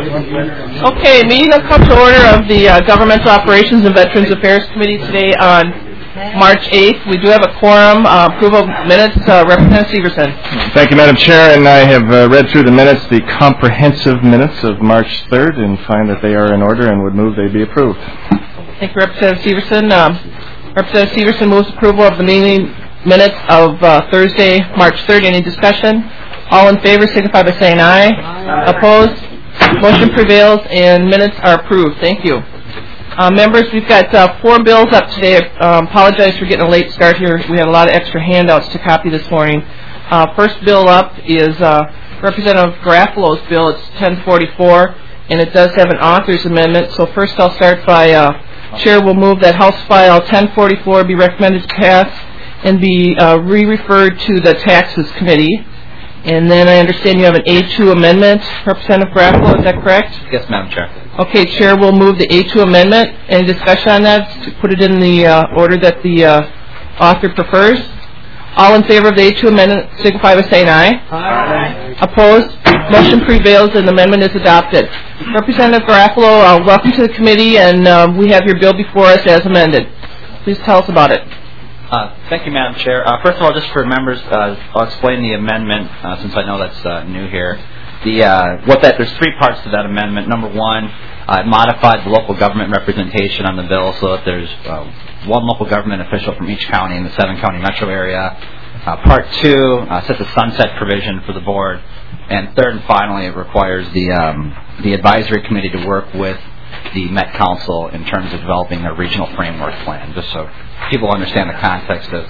Okay, meeting will come to order of the Governmental Operations and Veterans Affairs Committee today on March 8th. We do have a quorum. Approval of minutes. Representative Severson. Thank you, Madam Chair, and I have read through the minutes, the comprehensive minutes of March 3rd, and find that they are in order and would move they be approved. Thank you, Representative Severson. Representative Severson moves approval of the meeting minutes of Thursday, March 3rd. Any discussion? All in favor signify by saying aye. Aye. Opposed? Motion prevails and minutes are approved. Thank you. Members, we've got 4 bills up today. Apologize for getting a late start here. We had a lot of extra handouts to copy this morning. First bill up is Representative Garofalo's bill. It's 1044, and it does have an author's amendment. So first I'll start by Chair will move that House File 1044 be recommended to pass and be re-referred to the Taxes Committee. And then I understand you have an A2 amendment, Representative Garofalo, is that correct? Yes, Madam Chair. Okay, Chair will move the A2 amendment. Any discussion on that? To put it in the order that the author prefers. All in favor of the A2 amendment signify by saying aye. Aye. Opposed? Motion prevails and the amendment is adopted. Representative Garofalo, welcome to the committee, and we have your bill before us as amended. Please tell us about it. Thank you, Madam Chair. First of all, just for members, I'll explain the amendment since I know that's new here. There's 3 parts to that amendment. Number 1, it modified the local government representation on the bill so that there's 1 local government official from each county in the 7-county metro area. Part 2 sets a sunset provision for the board, and third and finally, it requires the advisory committee to work with the Met Council in terms of developing their regional framework plan, just so people understand the context of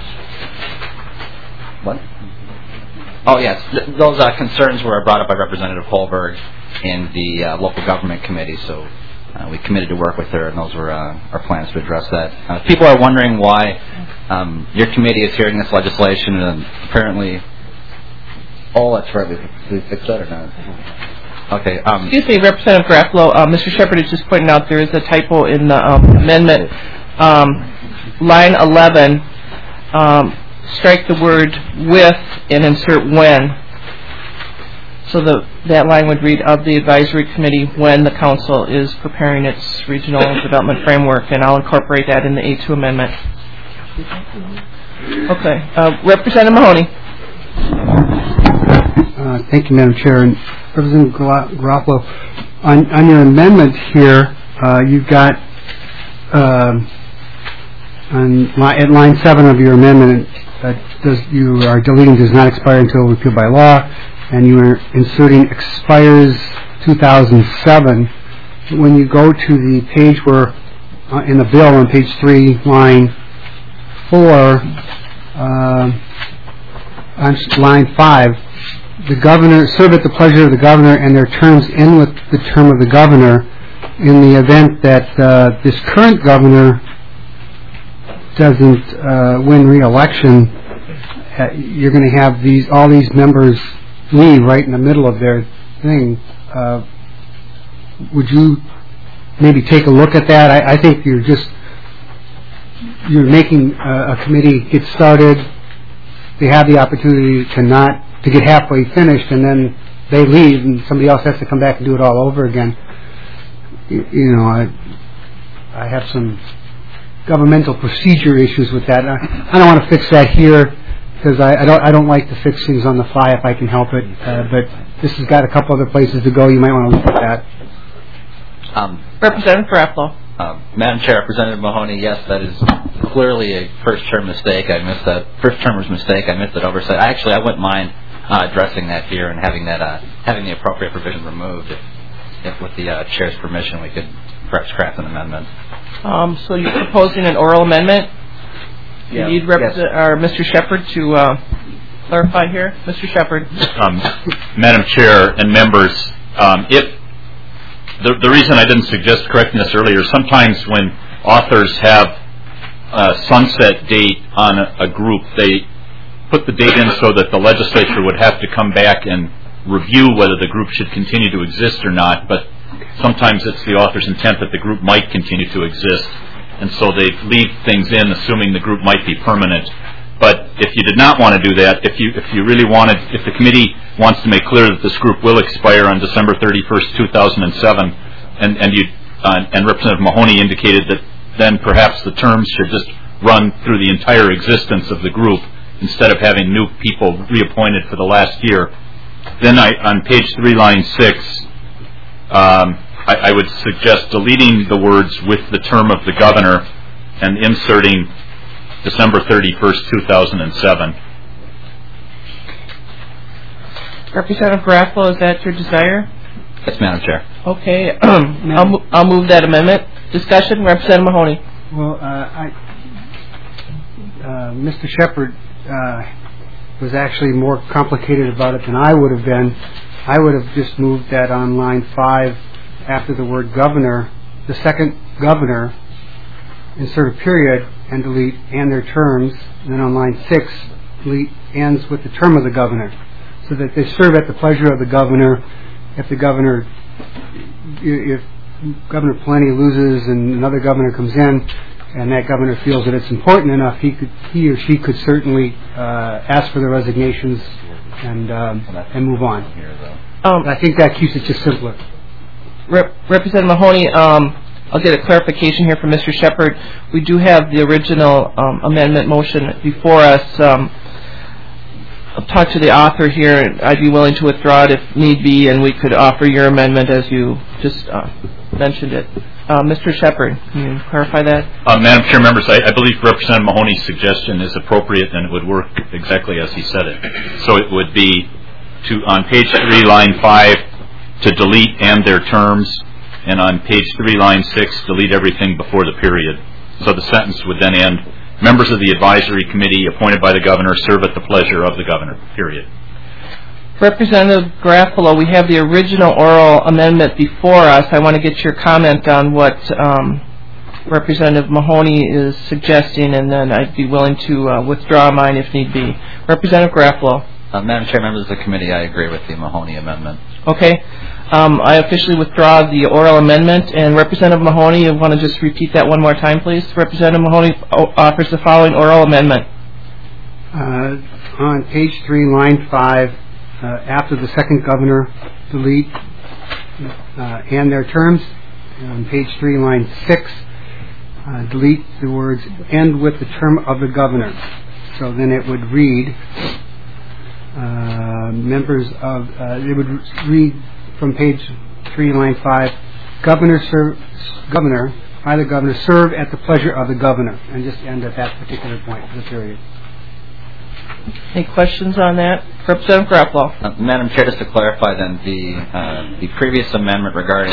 what? Oh, yes. Those concerns were brought up by Representative Holberg in the local government committee, so we committed to work with her, and those were our plans to address that. People are wondering why your committee is hearing this legislation, and apparently... Oh, that's right. We fixed that or not? Okay. Excuse me, Representative Garofalo. Mr. Shepard is just pointing out there is a typo in the amendment. Line 11, strike the word with and insert when. So that line would read, of the advisory committee when the council is preparing its regional development framework, and I'll incorporate that in the A2 amendment. Okay. Representative Mahoney. Thank you, Madam Chair. And Representative Garofalo, on your amendment here, you've got at line 7 of your amendment, you are deleting does not expire until repealed by law, and you are inserting expires 2007. When you go to the page where, in the bill on page 3, line 4, on line 5, the governor serve at the pleasure of the governor, and their terms end with the term of the governor. In the event that this current governor doesn't win re-election, you're going to have all these members leave right in the middle of their thing. Would you maybe take a look at that? I think you're making a committee get started. They have the opportunity to get halfway finished, and then they leave, and somebody else has to come back and do it all over again. You know, I have some governmental procedure issues with that. I don't want to fix that here because I don't like to fix things on the fly if I can help it. But this has got a couple other places to go. You might want to look at that. Representative Garofalo. Madam Chair, Representative Mahoney, yes, that is clearly a first-term mistake. I missed that. First-termer's mistake. I missed that oversight. I wouldn't mind addressing that here and having the appropriate provision removed. If with the chair's permission, we could perhaps craft an amendment. So you're proposing an oral amendment? Yeah. You need Mr. Shepard to clarify here. Mr. Shepard. Madam Chair and members, the reason I didn't suggest correcting this earlier, sometimes when authors have a sunset date on a group, they put the date in so that the legislature would have to come back and review whether the group should continue to exist or not, but sometimes it's the author's intent that the group might continue to exist, and so they leave things in assuming the group might be permanent. But if you did not want to do that, if you really wanted, if the committee wants to make clear that this group will expire on December 31st, 2007, and Representative Mahoney indicated that then perhaps the terms should just run through the entire existence of the group instead of having new people reappointed for the last year, then on page 3, line 6, I would suggest deleting the words "with the term of the governor" and inserting December 31st, 2007. Representative Garofalo, is that your desire? Yes, Madam Chair. Okay. I'll move that amendment. Discussion, Representative Mahoney. Well, Mr. Shepard was actually more complicated about it than I would have been. I would have just moved that on line 5 after the word governor, the second governor, insert a period and delete "and their terms," and then on line 6 delete "ends with the term of the governor," so that they serve at the pleasure of the governor. If Governor Plenty loses and another governor comes in, and that governor feels that it's important enough, he or she could certainly ask for the resignations and move on. I think that keeps it just simpler. Representative Mahoney, I'll get a clarification here from Mr. Shepard. We do have the original amendment motion before us. I'll talk to the author here. I'd be willing to withdraw it if need be, and we could offer your amendment as you just mentioned it. Mr. Shepard, can you clarify that? Madam Chair, members, I believe Representative Mahoney's suggestion is appropriate, and it would work exactly as he said it. So it would be on page 3, line 5, to delete "and their terms," and on page 3, line 6, delete everything before the period. So the sentence would then end, "Members of the advisory committee appointed by the governor serve at the pleasure of the governor," period. Representative Garofalo, we have the original oral amendment before us. I want to get your comment on what Representative Mahoney is suggesting, and then I'd be willing to withdraw mine if need be. Representative Garofalo. Madam Chair, members of the committee, I agree with the Mahoney amendment. Okay. I officially withdraw the oral amendment. And Representative Mahoney, you want to just repeat that one more time, please? Representative Mahoney offers the following oral amendment. On page 3, line 5, after the second governor, delete "and their terms." On page 3, line 6, delete the words "end with the term of the governor." So then it would read, it would read from page 3, line 5, Governor by the governor serve at the pleasure of the governor, and just end at that particular point of the period. Any questions on that? Representative Garofalo. Madam Chair, just to clarify then, the previous amendment regarding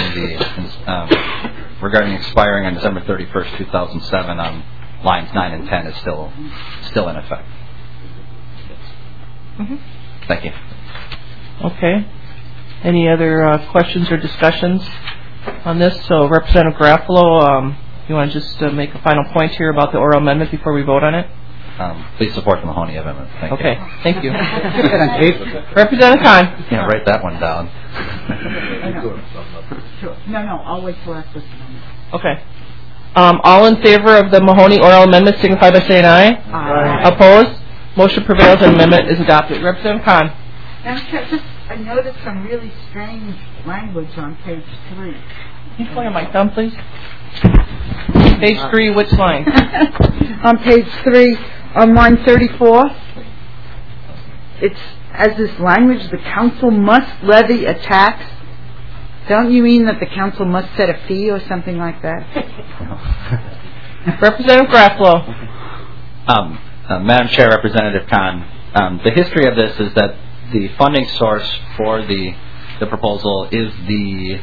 expiring on December 31st, 2007 on lines 9 and 10 is still in effect. Mm-hmm. Thank you. Okay. Any other questions or discussions on this? So, Representative Garofalo, you want to just make a final point here about the oral amendment before we vote on it? Please support the Mahoney amendment. Thank you. Thank you. Representative Khan. Yeah, write that one down. No, I'll wait till after this amendment. Okay. All in favor of the Mahoney oral amendment signify by saying aye. Aye. Opposed? Motion prevails and amendment is adopted. Representative Khan. I noticed some really strange language on page 3. Can you pull your mic down, please? Page 3, which line? On page 3, on line 34, it has this language, the council must levy a tax. Don't you mean that the council must set a fee or something like that? Representative Garofalo. Madam Chair, Representative Khan, the history of this is that the funding source for the proposal is the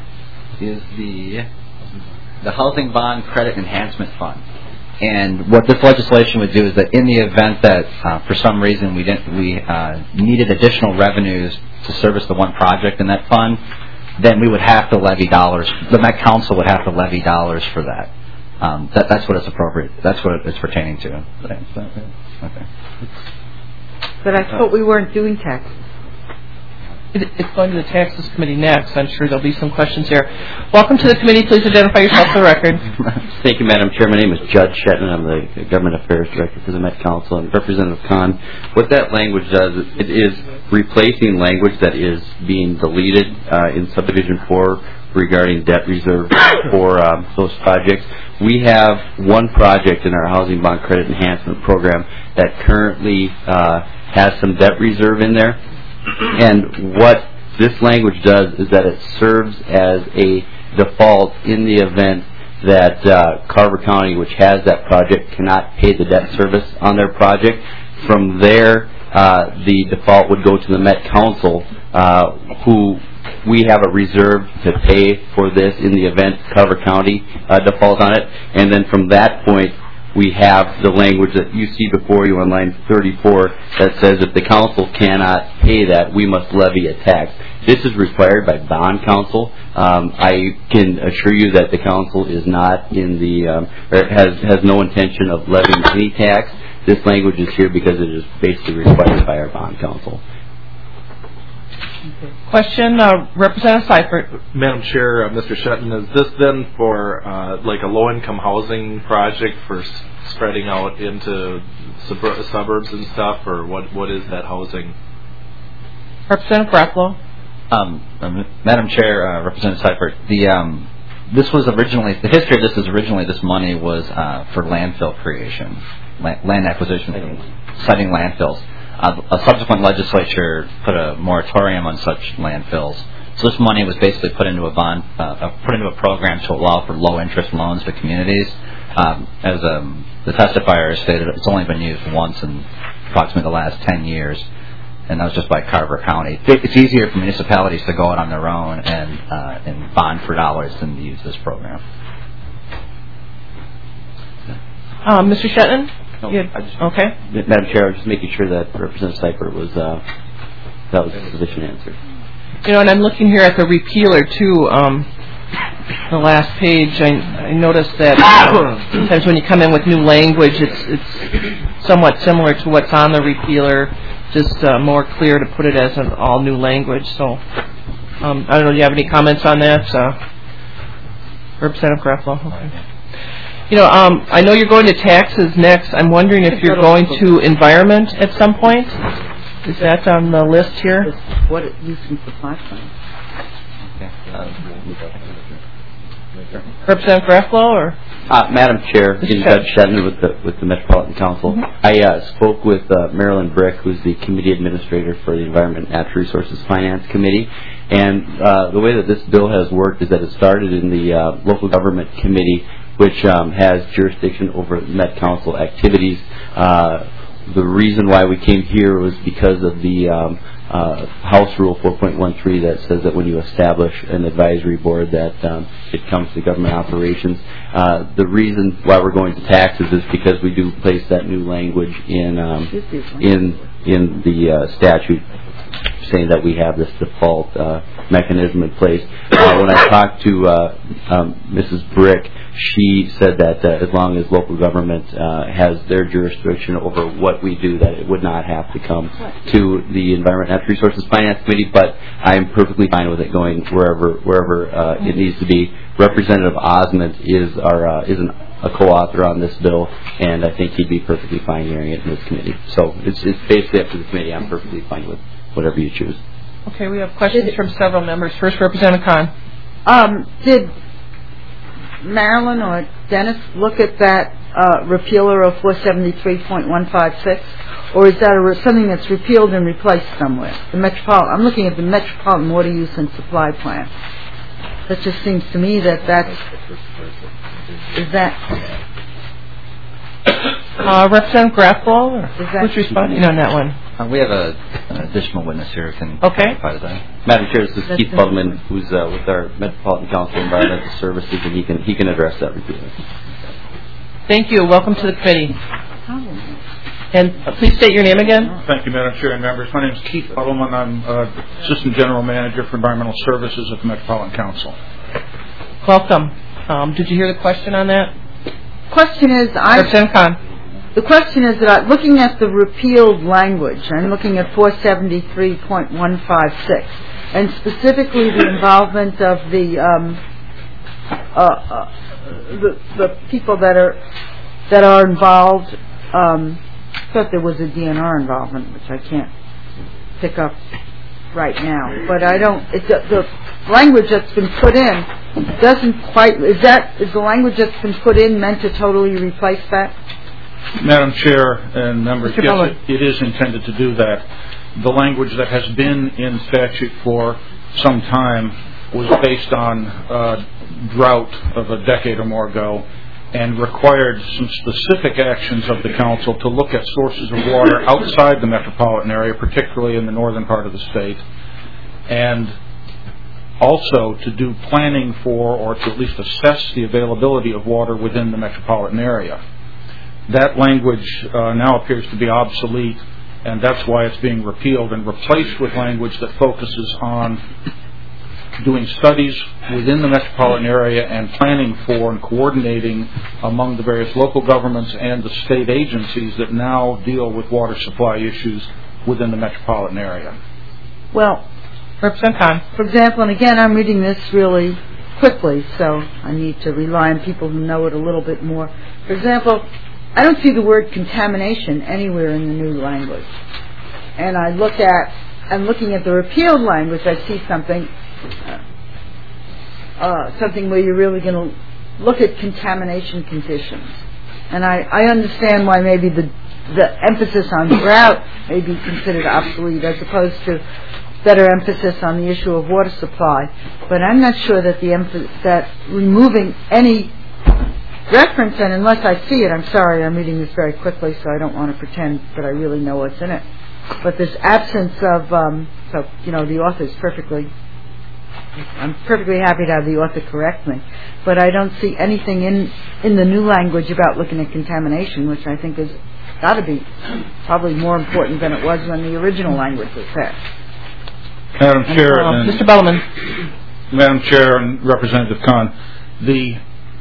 Housing Bond Credit Enhancement Fund. And what this legislation would do is that in the event that for some reason we needed additional revenues to service the one project in that fund, then we would have to levy dollars. The Met Council would have to levy dollars for that. That's what it's appropriate. That's what it's pertaining to. Okay. But I thought we weren't doing taxes. It's going to the Taxes Committee next. I'm sure there'll be some questions there. Welcome to the committee. Please identify yourself for the record. Thank you, Madam Chair. My name is Judd Shetton. I'm the Government Affairs Director for the Met Council. And Representative Kahn, what that language does, it is replacing language that is being deleted in Subdivision 4 regarding debt reserve for those projects. We have one project in our Housing Bond Credit Enhancement Program that currently has some debt reserve in there. And what this language does is that it serves as a default in the event that Carver County, which has that project, cannot pay the debt service on their project. From there, the default would go to the Met Council, who we have a reserve to pay for this in the event Carver County defaults on it. And then from that point, we have the language that you see before you on line 34 that says if the council cannot pay that, we must levy a tax. This is required by bond counsel. I can assure you that the council is not in the, or has no intention of levying any tax. This language is here because it is basically required by our bond counsel. Question, Representative Seifert. Madam Chair, Mr. Shetton, is this then for like a low-income housing project for spreading out into suburbs and stuff, or what is that housing? Representative Garofalo. Madam Chair, Representative Seifert, this was originally, the history of this is originally this money was for landfill creation, land acquisition, citing landfills. A subsequent legislature put a moratorium on such landfills. So this money was basically put into a bond, put into a program to allow for low-interest loans to communities. As the testifier stated, it's only been used once in approximately the last 10 years, and that was just by Carver County. It's easier for municipalities to go out on their own and bond for dollars than to use this program. Mr. Shetton? No, okay. Madam Chair, I was just making sure that Representative Seifert was, that was a sufficient answer. You know, and I'm looking here at the repealer, too. The last page, I noticed that sometimes when you come in with new language, it's somewhat similar to what's on the repealer, just more clear to put it as an all-new language. So, I don't know, do you have any comments on that? Representative Garofalo? Okay. You know, I know you're going to taxes next. I'm wondering if you're going to environment at some point. Is that on the list here? What it used in supply plan. Representative Garofalo, or? Madam Chair, Judge Shetton with the Metropolitan Council. I spoke with Marilyn Brick, who's the committee administrator for the Environment and Natural Resources Finance Committee. And the way that this bill has worked is that it started in the local government committee, which has jurisdiction over Met Council activities. The reason why we came here was because of the House Rule 4.13 that says that when you establish an advisory board that it comes to government operations. The reason why we're going to taxes is because we do place that new language in the statute saying that we have this default mechanism in place. When I talked to Mrs. Brick, she said that as long as local government has their jurisdiction over what we do, that it would not have to come to the Environment and Natural Resources Finance Committee, but I'm perfectly fine with it going wherever it needs to be. Representative Osment is a co-author on this bill, and I think he'd be perfectly fine hearing it in this committee. So it's basically up to the committee. I'm perfectly fine with whatever you choose. Okay, we have questions from several members. First, Representative Kahn. Did Marilyn or Dennis look at that repealer of 473.156, or is that something that's repealed and replaced somewhere? I'm looking at the Metropolitan Water Use and Supply Plan. That just seems to me that is that. Representative Garofalo, who's responding on that one? We have an additional witness here who can clarify that. Madam Chair, this is Keith Budman, who's with our Metropolitan Council of Environmental Services, and he can address that repeatedly. Thank you. Welcome to the committee. And please state your name again. Thank you, Madam Chair and members. My name is Keith Budman. I'm Assistant General Manager for Environmental Services at the Metropolitan Council. Welcome. Did you hear the question on that? Question is, Representative Kahn. the question is that looking at the repealed language, I'm looking at 473.156, and specifically the involvement of the people that are involved. I thought there was a DNR involvement, which I can't pick up right now. But I don't. The language that's been put in doesn't quite. Is the language that's been put in meant to totally replace that? Madam Chair and members, yes, it is intended to do that. The language that has been in statute for some time was based on a drought of a decade or more ago and required some specific actions of the council to look at sources of water outside the metropolitan area, particularly in the northern part of the state, and also to do planning for or to at least assess the availability of water within the metropolitan area. That language now appears to be obsolete, and that's why it's being repealed and replaced with language that focuses on doing studies within the metropolitan area and planning for and coordinating among the various local governments and the state agencies that now deal with water supply issues within the metropolitan area. Well, Representative Khan. For example, and again, I'm reading this really quickly, so I need to rely on people who know it a little bit more. For example, I don't see the word contamination anywhere in the new language. And I'm looking at the repealed language, I see something where you're really going to look at contamination conditions. And I understand why maybe the emphasis on drought may be considered obsolete as opposed to better emphasis on the issue of water supply. But I'm not sure that that removing any reference, and unless I see it, I'm sorry, I'm reading this very quickly, so I don't want to pretend that I really know what's in it. But this absence of, the author's I'm perfectly happy to have the author correct me, but I don't see anything in the new language about looking at contamination, which I think has got to be probably more important than it was when the original language was passed. Madam Chair, Mr. Bellman. Madam Chair and Representative Khan, the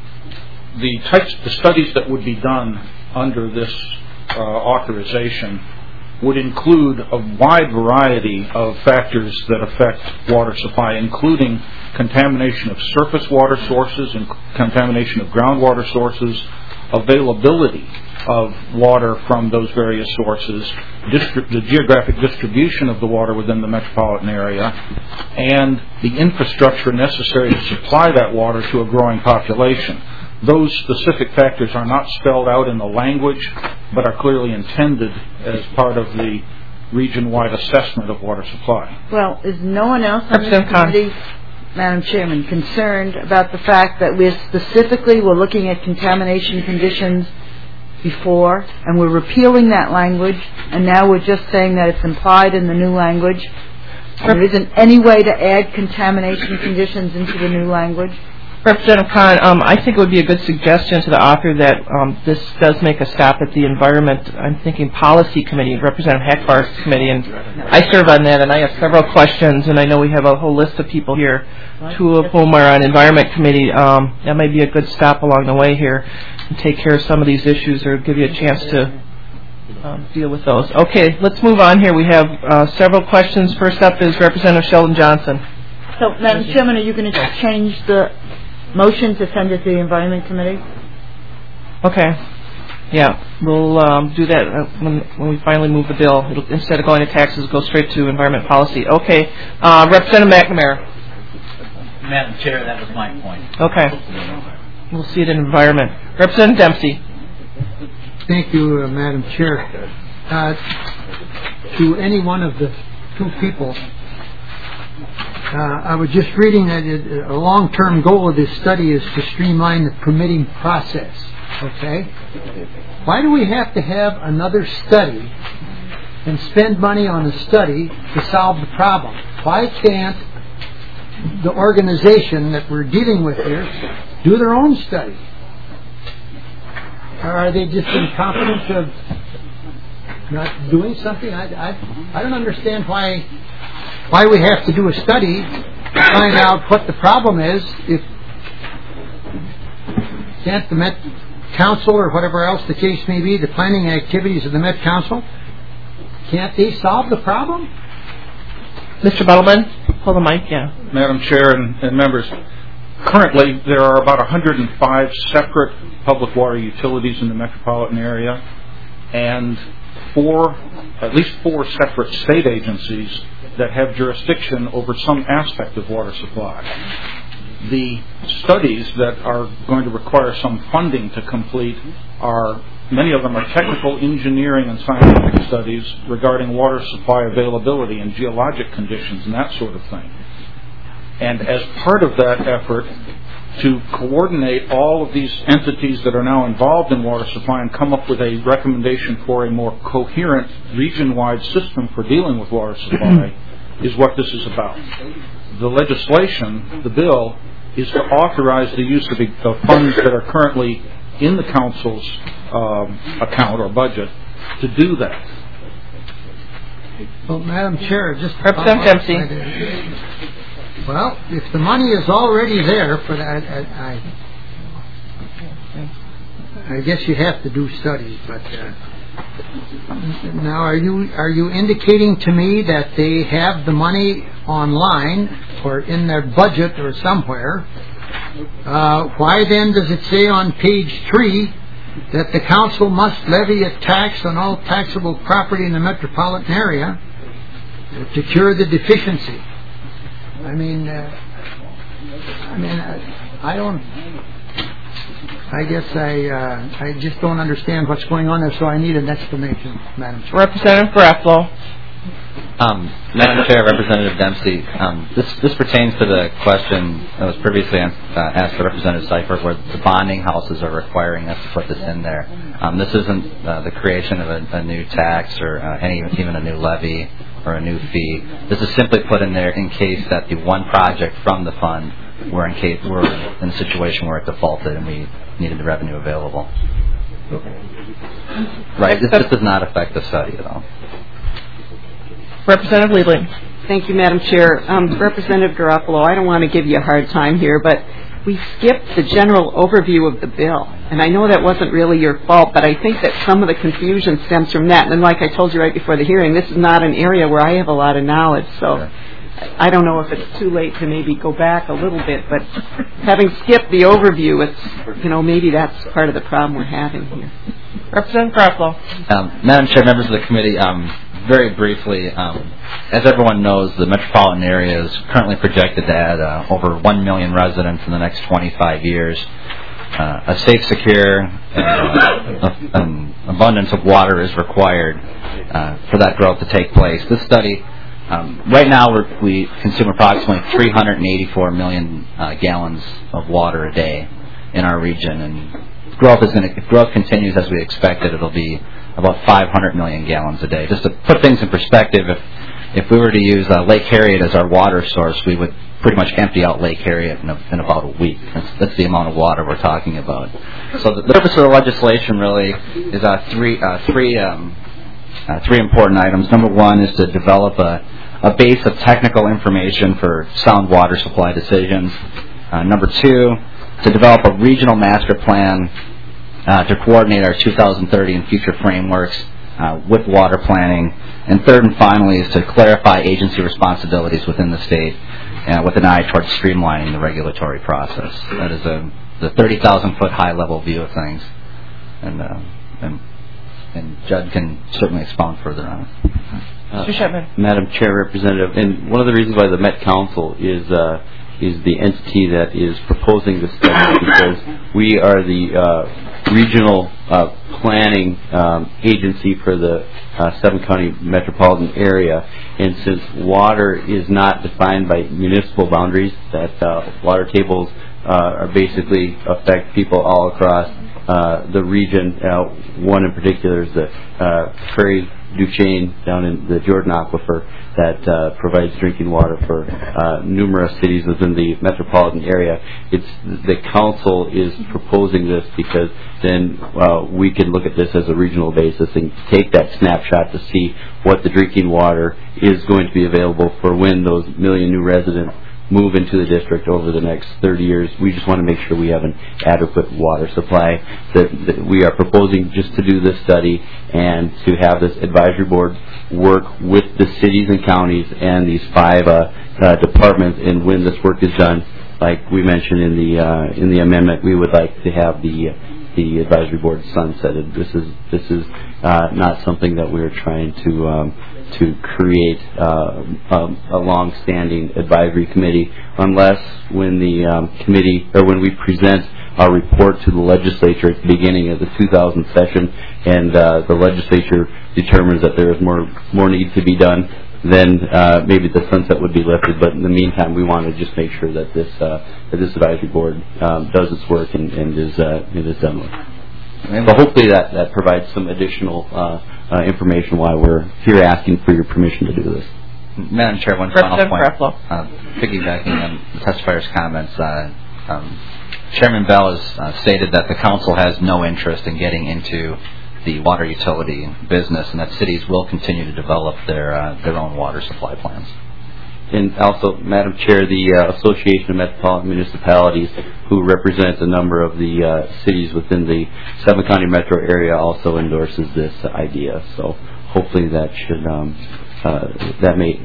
studies that would be done under this authorization would include a wide variety of factors that affect water supply, including contamination of surface water sources and contamination of groundwater sources, availability of water from those various sources, the geographic distribution of the water within the metropolitan area, and the infrastructure necessary to supply that water to a growing population. Those specific factors are not spelled out in the language, but are clearly intended as part of the region-wide assessment of water supply. Well, is no one else on this committee, Madam Chairman, concerned about the fact that we're looking at contamination conditions before, and we're repealing that language, and now we're just saying that it's implied in the new language? There isn't any way to add contamination conditions into the new language? Representative Khan, I think it would be a good suggestion to the author that this does make a stop at the Environment, I'm thinking Policy Committee, Representative Hackbar's committee, and I serve on that, and I have several questions, and I know we have a whole list of people here, two of whom are on Environment Committee. That might be a good stop along the way here and take care of some of these issues or give you a chance to deal with those. Okay, let's move on here. We have several questions. First up is Representative Sheldon Johnson. So, Madam Chairman, are you going to change the motion to send it to the Environment Committee? Okay. Yeah, we'll do that when we finally move the bill. Instead of going to taxes, go straight to Environment Policy. Okay. Representative McNamara. Madam Chair, that was my point. Okay. We'll see it in Environment. Representative Dempsey. Thank you, Madam Chair. To any one of the two people, I was just reading that a long-term goal of this study is to streamline the permitting process. Okay? Why do we have to have another study and spend money on a study to solve the problem? Why can't the organization that we're dealing with here do their own study? Or are they just incompetent of not doing something? I don't understand why we have to do a study to find out what the problem is if can't the Council or whatever else the case may be, the planning activities of the Met Council, can't they solve the problem? Mr. Buttleman, hold the mic, yeah. Madam Chair and members, currently there are about 105 separate public water utilities in the metropolitan area, and at least four separate state agencies that have jurisdiction over some aspect of water supply. The studies that are going to require some funding to complete many of them are technical engineering and scientific studies regarding water supply availability and geologic conditions and that sort of thing. And as part of that effort to coordinate all of these entities that are now involved in water supply and come up with a recommendation for a more coherent region-wide system for dealing with water supply is what this is about. The legislation, the bill, is to authorize the use of funds that are currently in the Council's account or budget to do that. Well, Madam Chair, just... Representative Dempsey. Well, if the money is already there for that, I guess you have to do studies, but now are you indicating to me that they have the money online or in their budget or somewhere? Why then does it say on page 3 that the Council must levy a tax on all taxable property in the metropolitan area to cure the deficiency? I just don't understand what's going on there, so I need an explanation, Madam Chair. Representative Garofalo. Madam Chair, Representative Dempsey, this pertains to the question that was previously asked to Representative Seifert, where the bonding houses are requiring us to put this in there. This isn't the creation of a new tax or even a new levy or a new fee. This is simply put in there in case that the one project from the fund we're in a situation where it defaulted and we needed the revenue available. Right. This does not affect the study at all. Representative Liebling. Thank you, Madam Chair. Representative Garofalo, I don't want to give you a hard time here, but we skipped the general overview of the bill. And I know that wasn't really your fault, but I think that some of the confusion stems from that. And like I told you right before the hearing, this is not an area where I have a lot of knowledge. So I don't know if it's too late to maybe go back a little bit. But having skipped the overview, it's, maybe that's part of the problem we're having here. Representative Garofalo. Madam Chair, members of the committee, very briefly, as everyone knows, the metropolitan area is currently projected to add over 1 million residents in the next 25 years. A safe, secure, abundance of water is required for that growth to take place. This study, right now we consume approximately 384 million gallons of water a day in our region, and if growth continues as we expected, it'll be about 500 million gallons a day. Just to put things in perspective, if we were to use Lake Harriet as our water source, we would pretty much empty out Lake Harriet in about a week. That's the amount of water we're talking about. So the purpose of the legislation really is three important items. Number one is to develop a base of technical information for sound water supply decisions. Number two, to develop a regional master plan to coordinate our 2030 and future frameworks with water planning. And third and finally is to clarify agency responsibilities within the state with an eye towards streamlining the regulatory process. That is the 30,000-foot high-level view of things. And Judd can certainly expound further on it. Mr. Shepman. Madam Chair, Representative, and one of the reasons why the Met Council is the entity that is proposing this study because we are the regional planning agency for the 7-county metropolitan area, and since water is not defined by municipal boundaries, that water tables are basically affect people all across the region. One in particular is the Prairie du Chien down in the Jordan Aquifer that provides drinking water for numerous cities within the metropolitan area. The council is proposing this because then we can look at this as a regional basis and take that snapshot to see what the drinking water is going to be available for when those million new residents move into the district over the next 30 years. We just want to make sure we have an adequate water supply. That we are proposing just to do this study and to have this advisory board work with the cities and counties and these 5 departments. And when this work is done, like we mentioned in the amendment, we would like to have the advisory board sunsetted. This is not something that we're trying to create a long-standing advisory committee, unless when the committee or when we present our report to the legislature at the beginning of the 2000 session, and the legislature determines that there is more need to be done, then maybe the sunset would be lifted. But in the meantime, we want to just make sure that this advisory board does its work and is done with. But hopefully that provides some additional information why we're here asking for your permission to do this. Madam Chair, one final point. Piggybacking on the testifier's comments, Chairman Bell has stated that the council has no interest in getting into the water utility business, and that cities will continue to develop their own water supply plans. And also, Madam Chair, the Association of Metropolitan Municipalities, who represents a number of the cities within the Summit County metro area, also endorses this idea. So hopefully that should that may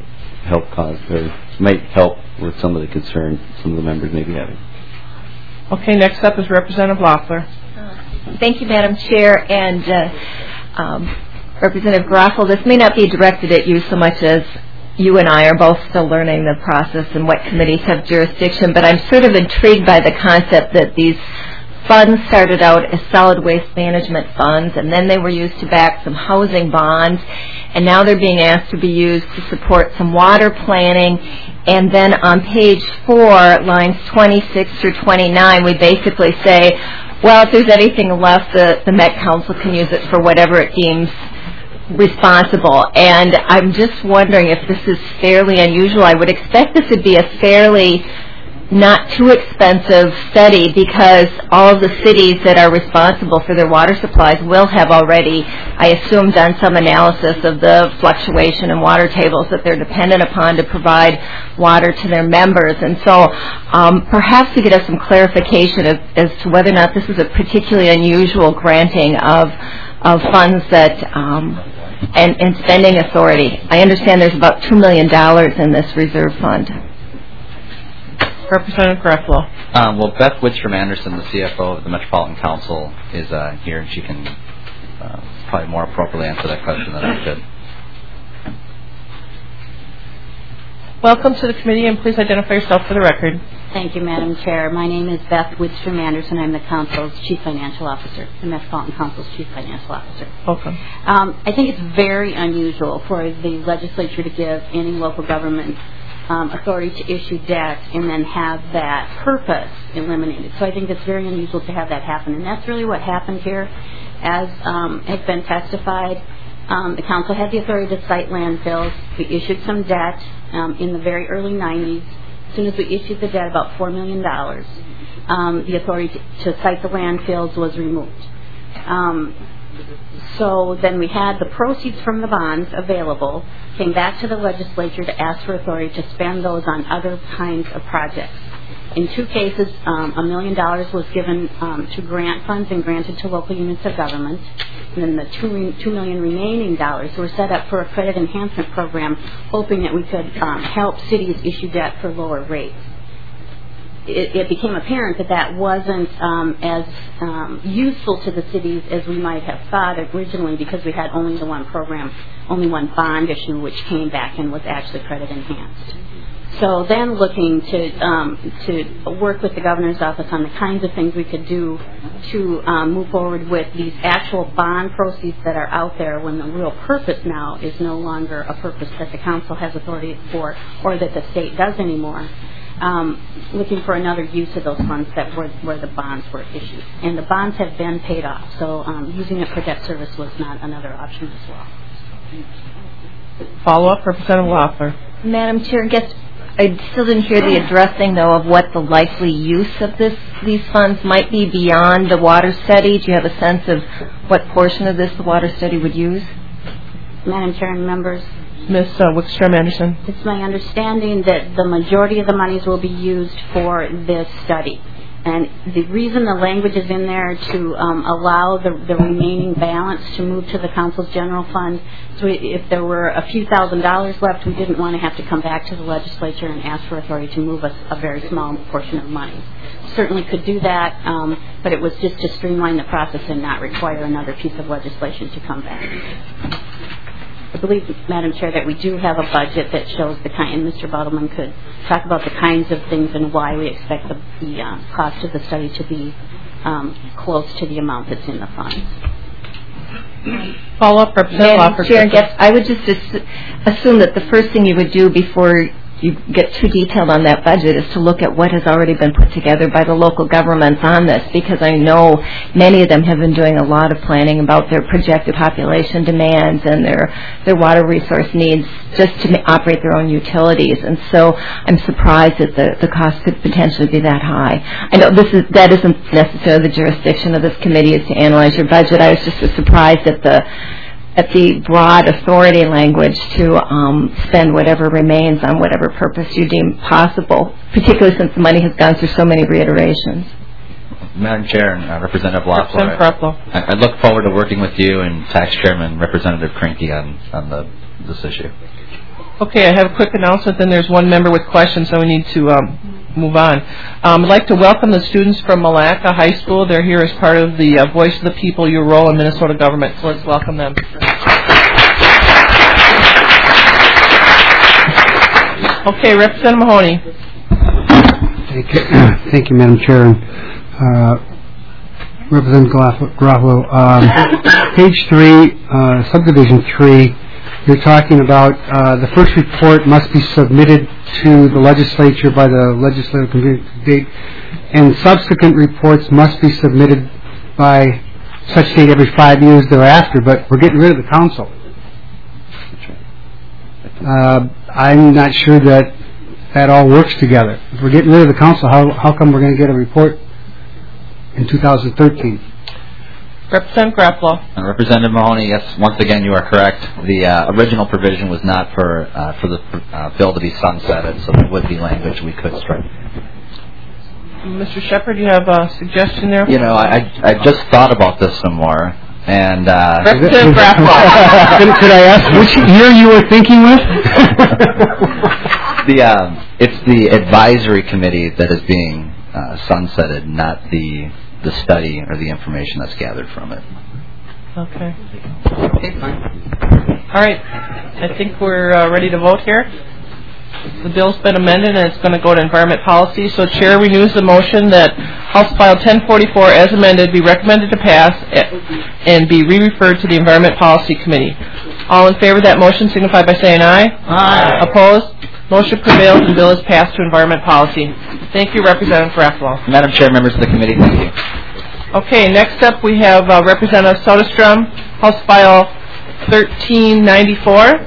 help with some of the concern some of the members may be having. Okay, next up is Representative Loeffler. Thank you, Madam Chair, and Representative Garofalo. This may not be directed at you so much as you and I are both still learning the process and what committees have jurisdiction, but I'm sort of intrigued by the concept that these funds started out as solid waste management funds, and then they were used to back some housing bonds, and now they're being asked to be used to support some water planning. And then on page 4, lines 26 through 29, we basically say, well, if there's anything left, the Met Council can use it for whatever it deems responsible. And I'm just wondering if this is fairly unusual. I would expect this would be a fairly not too expensive study, because all of the cities that are responsible for their water supplies will have already, I assume, done some analysis of the fluctuation in water tables that they're dependent upon to provide water to their members. And so perhaps to get us some clarification as to whether or not this is a particularly unusual granting of funds that and spending authority. I understand there's about $2 million in this reserve fund. Representative Garofalo. Well, Beth Widstrom Anderson, the CFO of the Metropolitan Council, is here, and she can probably more appropriately answer that question than I could. Welcome to the committee, and please identify yourself for the record. Thank you, Madam Chair. My name is Beth Widstrom Anderson. I'm the Council's Chief Financial Officer, the Metropolitan Council's Chief Financial Officer. Welcome. I think it's very unusual for the legislature to give any local government authority to issue debt and then have that purpose eliminated. So I think it's very unusual to have that happen. And that's really what happened here. As has been testified, the council had the authority to cite landfills. We issued some debt in the very early 90s. As soon as we issued the debt, about $4 million, the authority to cite the landfills was removed. So then we had the proceeds from the bonds available, came back to the legislature to ask for authority to spend those on other kinds of projects. In 2 cases, $1 million was given to grant funds and granted to local units of government. And then the $2 million remaining dollars were set up for a credit enhancement program, hoping that we could help cities issue debt for lower rates. It became apparent that wasn't as useful to the cities as we might have thought originally, because we had only the one program, only one bond issue, which came back and was actually credit enhanced. So then looking to work with the governor's office on the kinds of things we could do to move forward with these actual bond proceeds that are out there, when the real purpose now is no longer a purpose that the council has authority for or that the state does anymore. Looking for another use of those funds that where the bonds were issued. And the bonds have been paid off, so using it for debt service was not another option as well. Follow-up, Representative Loeffler. Madam Chair, I guess I still didn't hear the addressing, though, of what the likely use of these funds might be beyond the water study. Do you have a sense of what portion of this the water study would use? Madam Chair and members, Ms. Wickstrom-Anderson. It's my understanding that the majority of the monies will be used for this study. And the reason the language is in there to allow the remaining balance to move to the council's general fund, so if there were a few $1,000s left, we didn't want to have to come back to the legislature and ask for authority to move a very small portion of money. Certainly could do that, but it was just to streamline the process and not require another piece of legislation to come back. I believe, Madam Chair, that we do have a budget that shows the kind, and Mr. Bottleman could talk about the kinds of things and why we expect the cost of the study to be close to the amount that's in the funds. Follow-up, Representative Chair, I would just assume that the first thing you would do before you get too detailed on that budget is to look at what has already been put together by the local governments on this, because I know many of them have been doing a lot of planning about their projected population demands and their water resource needs just to operate their own utilities. And so I'm surprised that the cost could potentially be that high. I know that isn't necessarily the jurisdiction of this committee, is to analyze your budget. I was just surprised at the broad authority language to spend whatever remains on whatever purpose you deem possible, particularly since the money has gone through so many reiterations. Madam Chair and Representative Loeffler, I look forward to working with you and Tax Chairman Representative Krinke on this issue. Okay, I have a quick announcement, then there's one member with questions, so we need to move on. I'd like to welcome the students from Malacca High School. They're here as part of the Voice of the People, Your Role in Minnesota Government, so let's welcome them. Okay, Representative Mahoney. Thank you, Madam Chair. Representative Garofalo, page 3, subdivision 3, you're talking about the first report must be submitted to the legislature by the legislative date, and subsequent reports must be submitted by such date every 5 years thereafter, but we're getting rid of the council. I'm not sure that all works together. If we're getting rid of the council, how come we're going to get a report in 2013? Representative Garofalo. Representative Mahoney, yes, once again you are correct. The original provision was not for the bill to be sunsetted, so there would be language we could strike. Mr. Shepard, do you have a suggestion there? You know, I just thought about this some more, and Representative Garofalo. Could I ask which year you were thinking with? It's the advisory committee that is being sunsetted, not the study or the information that's gathered from it. Okay. Fine. All right. I think we're ready to vote here. The bill's been amended and it's going to go to Environment Policy. So Chair renews the motion that House File 1044 as amended be recommended to pass and be re-referred to the Environment Policy Committee. All in favor of that motion signify by saying aye. Aye. Opposed? Motion prevails and bill is passed to Environment Policy. Thank you, Representative Garofalo. Madam Chair, members of the committee, thank you. Okay, next up we have Representative Soderstrom, House File 1394.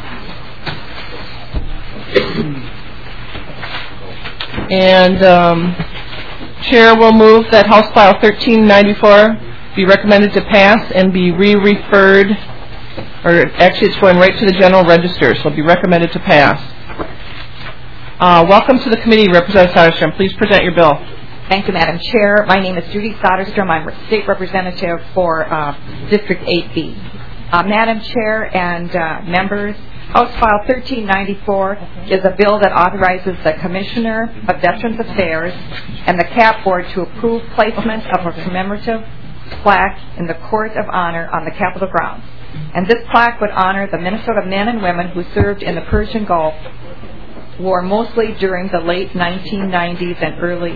And Chair will move that House File 1394 be recommended to pass and be re-referred, or actually it's going right to the General Register, so it'll be recommended to pass. Welcome to the committee, Representative Soderstrom. Please present your bill. Thank you, Madam Chair. My name is Judy Soderstrom. I'm a state representative for District 8B. Madam Chair and members, House File 1394 is a bill that authorizes the Commissioner of Veterans Affairs and the CAP Board to approve placement of a commemorative plaque in the Court of Honor on the Capitol grounds. And this plaque would honor the Minnesota men and women who served in the Persian Gulf War, mostly during the late 1990s and early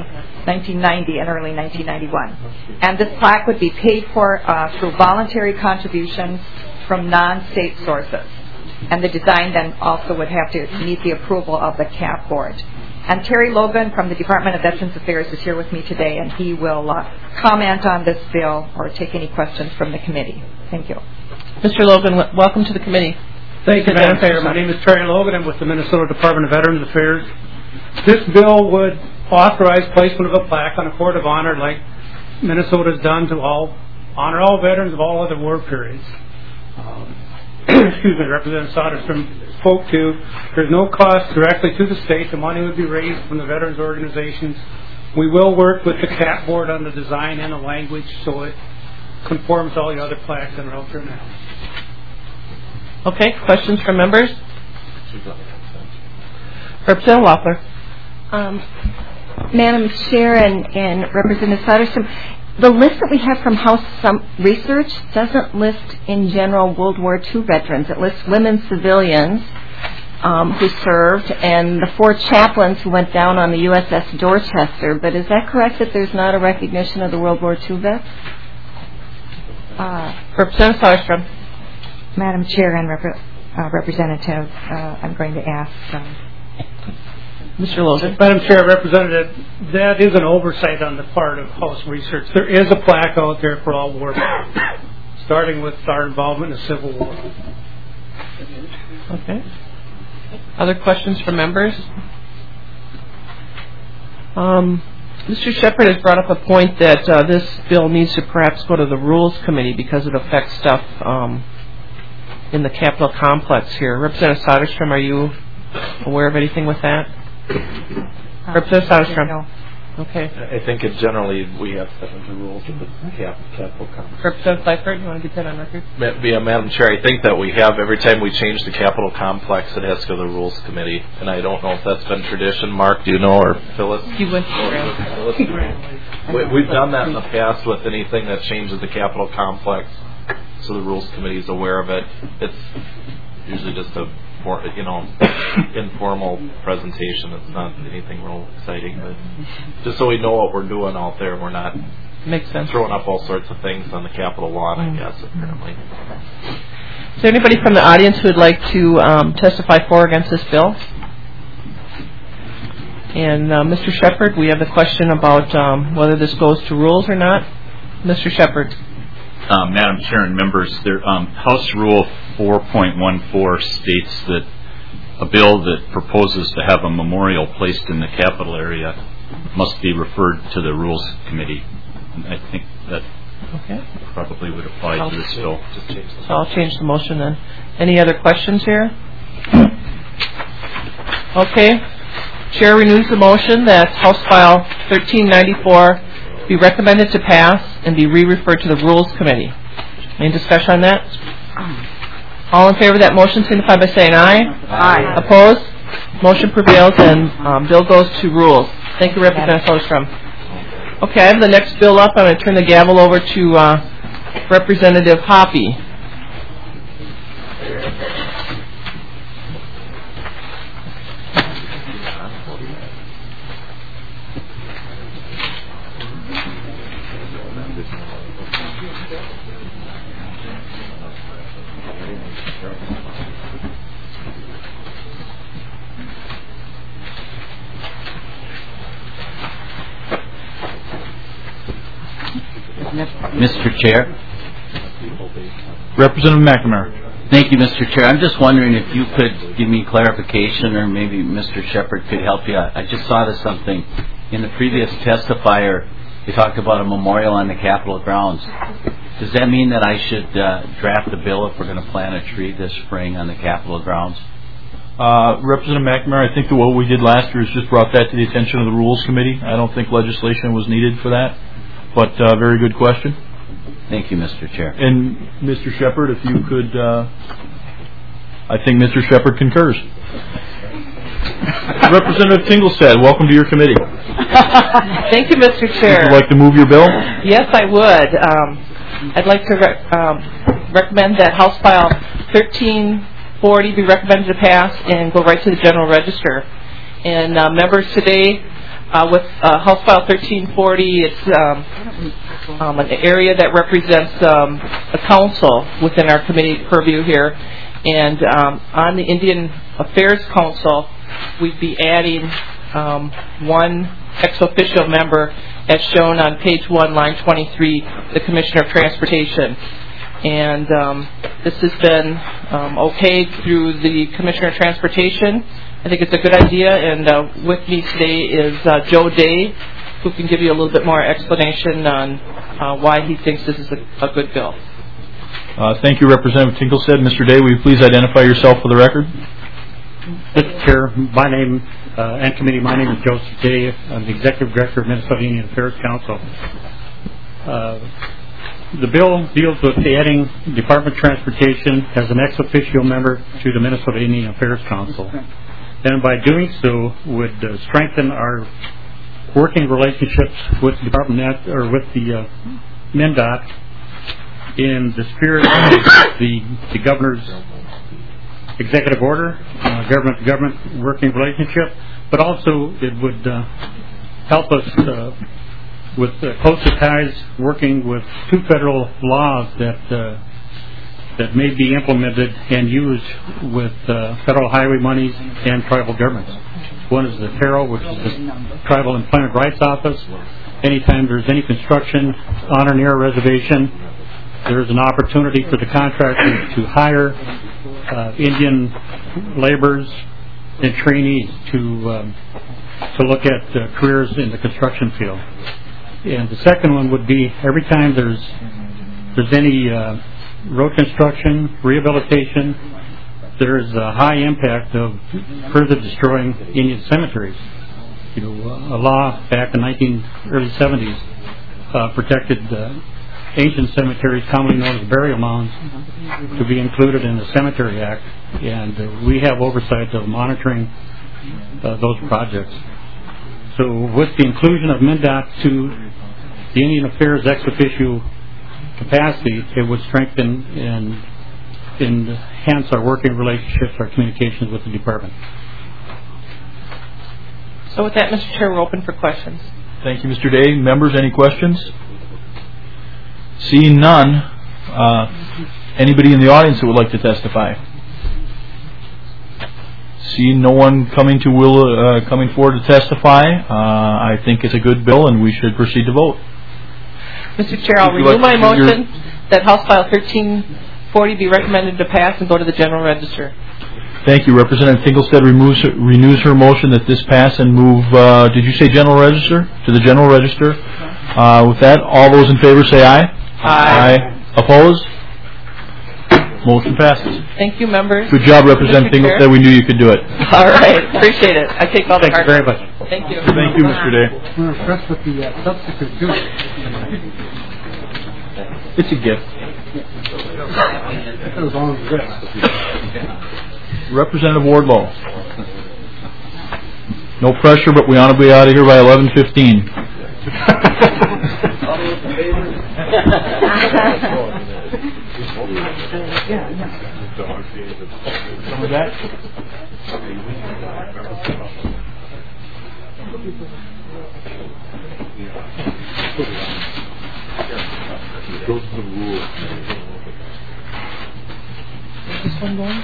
1991. And this plaque would be paid for through voluntary contributions from non-state sources. And the design then also would have to meet the approval of the CAP Board. And Terry Logan from the Department of Veterans Affairs is here with me today, and he will comment on this bill or take any questions from the committee. Thank you. Mr. Logan, welcome to the committee. Thank you, Madam Chair. My name is Terry Logan. I'm with the Minnesota Department of Veterans Affairs. This bill would authorize placement of a plaque on a court of honor like Minnesota's done to honor all veterans of all other war periods. Excuse me, Representative Soderstrom spoke to. There's no cost directly to the state. The money would be raised from the veterans organizations. We will work with the CAT board on the design and the language so it conforms to all the other plaques that are out there now. Okay, questions from members? Representative Loeffler. Madam Chair and Representative Soderstrom, the list that we have from House Research doesn't list in general World War II veterans. It lists women civilians who served and the 4 chaplains who went down on the USS Dorchester. But is that correct that there's not a recognition of the World War II vets? Representative Soderstrom. Madam Chair and Representative, I'm going to ask Mr. Logan. Madam Chair, Representative, that is an oversight on the part of House Research. There is a plaque out there for all war veterans, starting with our involvement in the Civil War. Okay. Other questions from members? Mr. Shepard has brought up a point that this bill needs to perhaps go to the Rules Committee because it affects stuff in the Capitol complex here. Representative Soderstrom, are you aware of anything with that? Representative Soderstrom. No. Okay. I think generally we have set into rules of the Capitol complex. Representative Seifert, you want to get that on record? Yeah, Madam Chair, I think that we have, every time we change the Capitol complex, it has to go to the Rules Committee. And I don't know if that's been tradition. Mark, do you know, or Phyllis? You went We've done that in the past with anything that changes the Capitol complex, so the Rules Committee is aware of it. It's usually just a informal presentation. It's not anything real exciting, but just so we know what we're doing out there, we're not Makes sense. throwing up all sorts of things on the Capitol lawn, I guess, apparently. Is there anybody from the audience who would like to testify for or against this bill? And Mr. Shepard, we have the question about whether this goes to rules or not. Mr. Shepard. Madam Chair and members, House Rule 4.14 states that a bill that proposes to have a memorial placed in the Capitol area must be referred to the Rules Committee. And I think that probably would apply to this bill. So I'll change the motion then. Any other questions here? Okay. Chair renews the motion that House File 1394 be recommended to pass and be re-referred to the Rules Committee. Any discussion on that? All in favor of that motion signify by saying aye. Aye. Opposed? Motion prevails and bill goes to Rules. Thank you, Representative Soderstrom. Okay, I have the next bill up. I'm going to turn the gavel over to Representative Hoppe. Mr. Chair. Representative McNamara. Thank you, Mr. Chair. I'm just wondering if you could give me clarification, or maybe Mr. Shepard could help you. I just thought of something. In the previous testifier, you talked about a memorial on the Capitol grounds. Does that mean that I should draft a bill if we're going to plant a tree this spring on the Capitol grounds? Representative McNamara, I think that what we did last year is just brought that to the attention of the Rules Committee. I don't think legislation was needed for that, but very good question. Thank you, Mr. Chair. And Mr. Shepard, if you could, I think Mr. Shepard concurs. Representative Tinglestad, welcome to your committee. Thank you, Mr. Chair. Would you like to move your bill? Yes, I would. I'd like to recommend that House File 1340 be recommended to pass and go right to the General Register. And members, today, with House File 1340, it's an area that represents a council within our committee purview here. And on the Indian Affairs Council, we'd be adding one ex officio member as shown on page 1, line 23, the Commissioner of Transportation. And this has been okayed through the Commissioner of Transportation. I think it's a good idea, and with me today is Joe Day, who can give you a little bit more explanation on why he thinks this is a good bill. Thank you, Representative Tinglestad. Mr. Day, will you please identify yourself for the record? Mr. Chair, my name and committee, my name is Joseph Day. I'm the Executive Director of Minnesota Indian Affairs Council. The bill deals with adding Department of Transportation as an ex officio member to the Minnesota Indian Affairs Council. And by doing so would strengthen our working relationships with the Department or with the MnDOT in the spirit of the governor's executive order, government-to-government working relationship, but also it would help us with closer ties working with two federal laws that may be implemented and used with federal highway monies and tribal governments. One is the TARO, which is the Tribal Employment Rights Office. Anytime there's any construction on or near a reservation, there's an opportunity for the contractor to hire Indian laborers and trainees to look at careers in the construction field. And the second one would be every time there's any road construction, rehabilitation, there's a high impact of further destroying Indian cemeteries. A law back in the early 70s protected ancient cemeteries, commonly known as burial mounds, to be included in the Cemetery Act, and we have oversight of monitoring those projects. So with the inclusion of MnDOT to the Indian Affairs ex officio capacity, it would strengthen and enhance our working relationships, our communications with the department. So with that, Mr. Chair, we're open for questions. Thank you, Mr. Day. Members, any questions? Seeing none, anybody in the audience that would like to testify? Seeing no one coming forward to testify, I think it's a good bill and we should proceed to vote. Mr. Chair, I'll renew my motion that House File 1340 be recommended to pass and go to the General Register. Thank you. Representative Tinglestead renews her motion that this pass and move, did you say General Register? To the General Register. With that, all those in favor say aye. Aye. Opposed? Motion passes. Thank you, members. Good job, Representative Tinglestead. We knew you could do it. All right. Appreciate it. I take all the Thank you very much. Thank you. Thank you, Mr. Day. We're impressed with the substitute, too. It's a gift. That was on the Representative Wardlow. No pressure, but we want to be out of here by 11:15. Some of that? Go to the rule. Is this one going?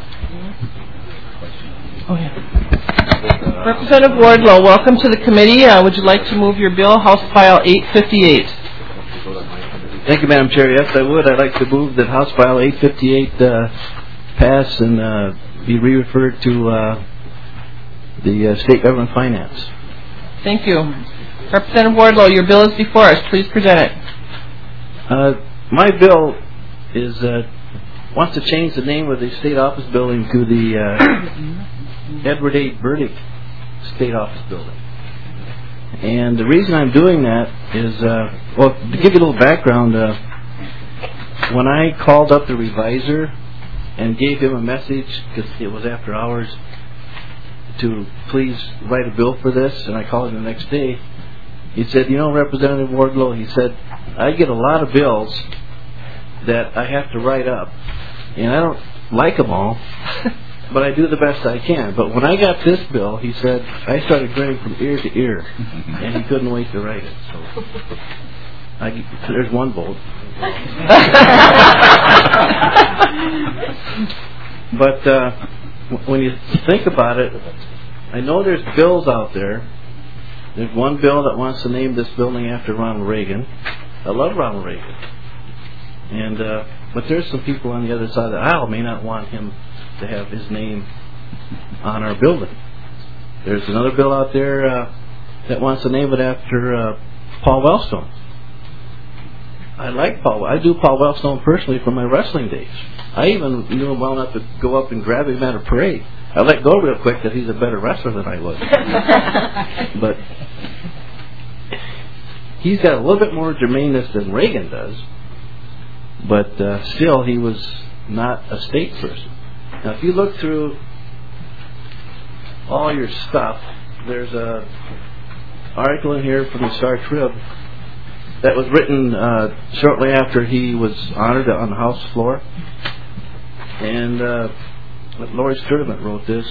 Oh, yeah. Representative Wardlow, welcome to the committee. Would you like to move your bill, House File 858? Thank you, Madam Chair. Yes, I would. I'd like to move that House File 858 pass and be re-referred to the State Government Finance. Thank you. Representative Wardlow, your bill is before us. Please present it. My bill is wants to change the name of the State Office Building to the Edward A. Burdick State Office Building. And the reason I'm doing that is, well, to give you a little background, when I called up the reviser and gave him a message, because it was after hours, to please write a bill for this, and I called him the next day, he said, Representative Wardlow, he said, I get a lot of bills that I have to write up, and I don't like them all, but I do the best I can. But when I got this bill, he said, I started grinning from ear to ear, and he couldn't wait to write it. So there's one vote. But when you think about it, I know there's bills out there. There's one bill that wants to name this building after Ronald Reagan. I love Ronald Reagan. But there's some people on the other side of the aisle may not want him to have his name on our building. There's another bill out there that wants to name it after Paul Wellstone. I like Paul. I do Paul Wellstone personally from my wrestling days. I even knew him well enough to go up and grab him at a parade. I let go real quick because he's a better wrestler than I was. But he's got a little bit more germaneness than Reagan does. But still, he was not a state person. Now, if you look through all your stuff, there's a article in here from the Star Trib that was written shortly after he was honored on the House floor. And Lori Sturdivant wrote this.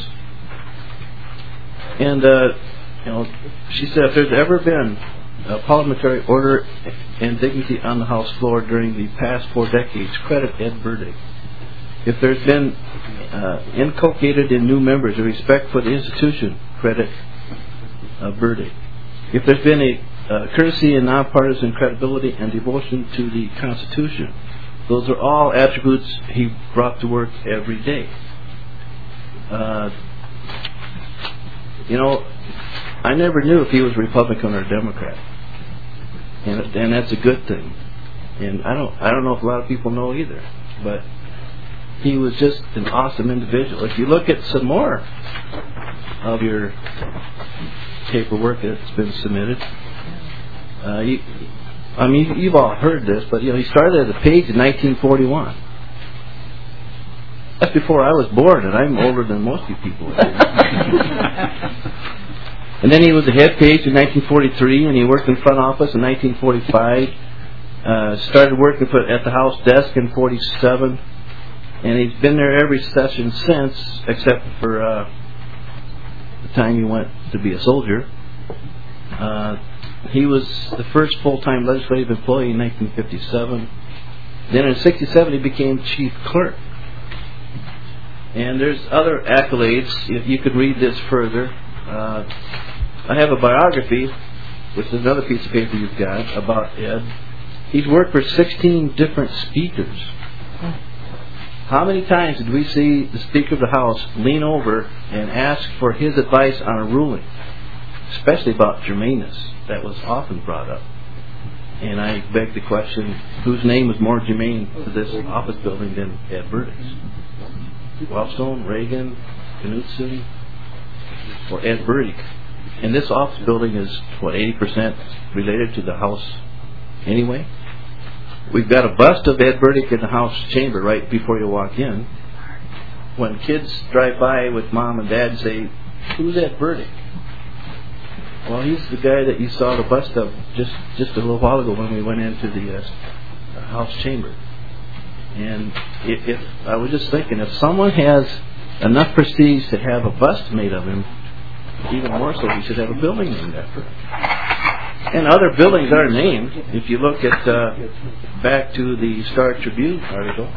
And, she said, if there's ever been parliamentary order and dignity on the House floor during the past 4 decades, credit Ed Burdick. If there's been inculcated in new members a respect for the institution, credit Burdick. If there's been a courtesy and nonpartisan credibility and devotion to the Constitution, those are all attributes he brought to work every day. I never knew if he was Republican or Democrat, and that's a good thing. And I don't know if a lot of people know either, but he was just an awesome individual. If you look at some more of your paperwork that's been submitted, you've all heard this, but he started as a page in 1941. That's before I was born, and I'm older than most of you people. And then he was a head page in 1943, and he worked in front office in 1945. Started working at the House desk in 47, and he's been there every session since, except for the time he went to be a soldier. He was the first full-time legislative employee in 1957. Then in 1967 he became chief clerk. And there's other accolades. If you could read this further. I have a biography, which is another piece of paper you've got, about Ed. He's worked for 16 different speakers. How many times did we see the Speaker of the House lean over and ask for his advice on a ruling, especially about germaneness? That was often brought up. And I beg the question, whose name was more germane to this office building than Ed Burdick's? Wellstone, Reagan, Knudsen, or Ed Burdick? And this office building is, 80% related to the House anyway? We've got a bust of Ed Burdick in the House chamber right before you walk in. When kids drive by with mom and dad and say, who's Ed Burdick? Well, he's the guy that you saw the bust of just a little while ago when we went into the House chamber. And if I was just thinking, if someone has enough prestige to have a bust made of him, even more so, he should have a building named after him. And other buildings are named. If you look at back to the Star Tribune article,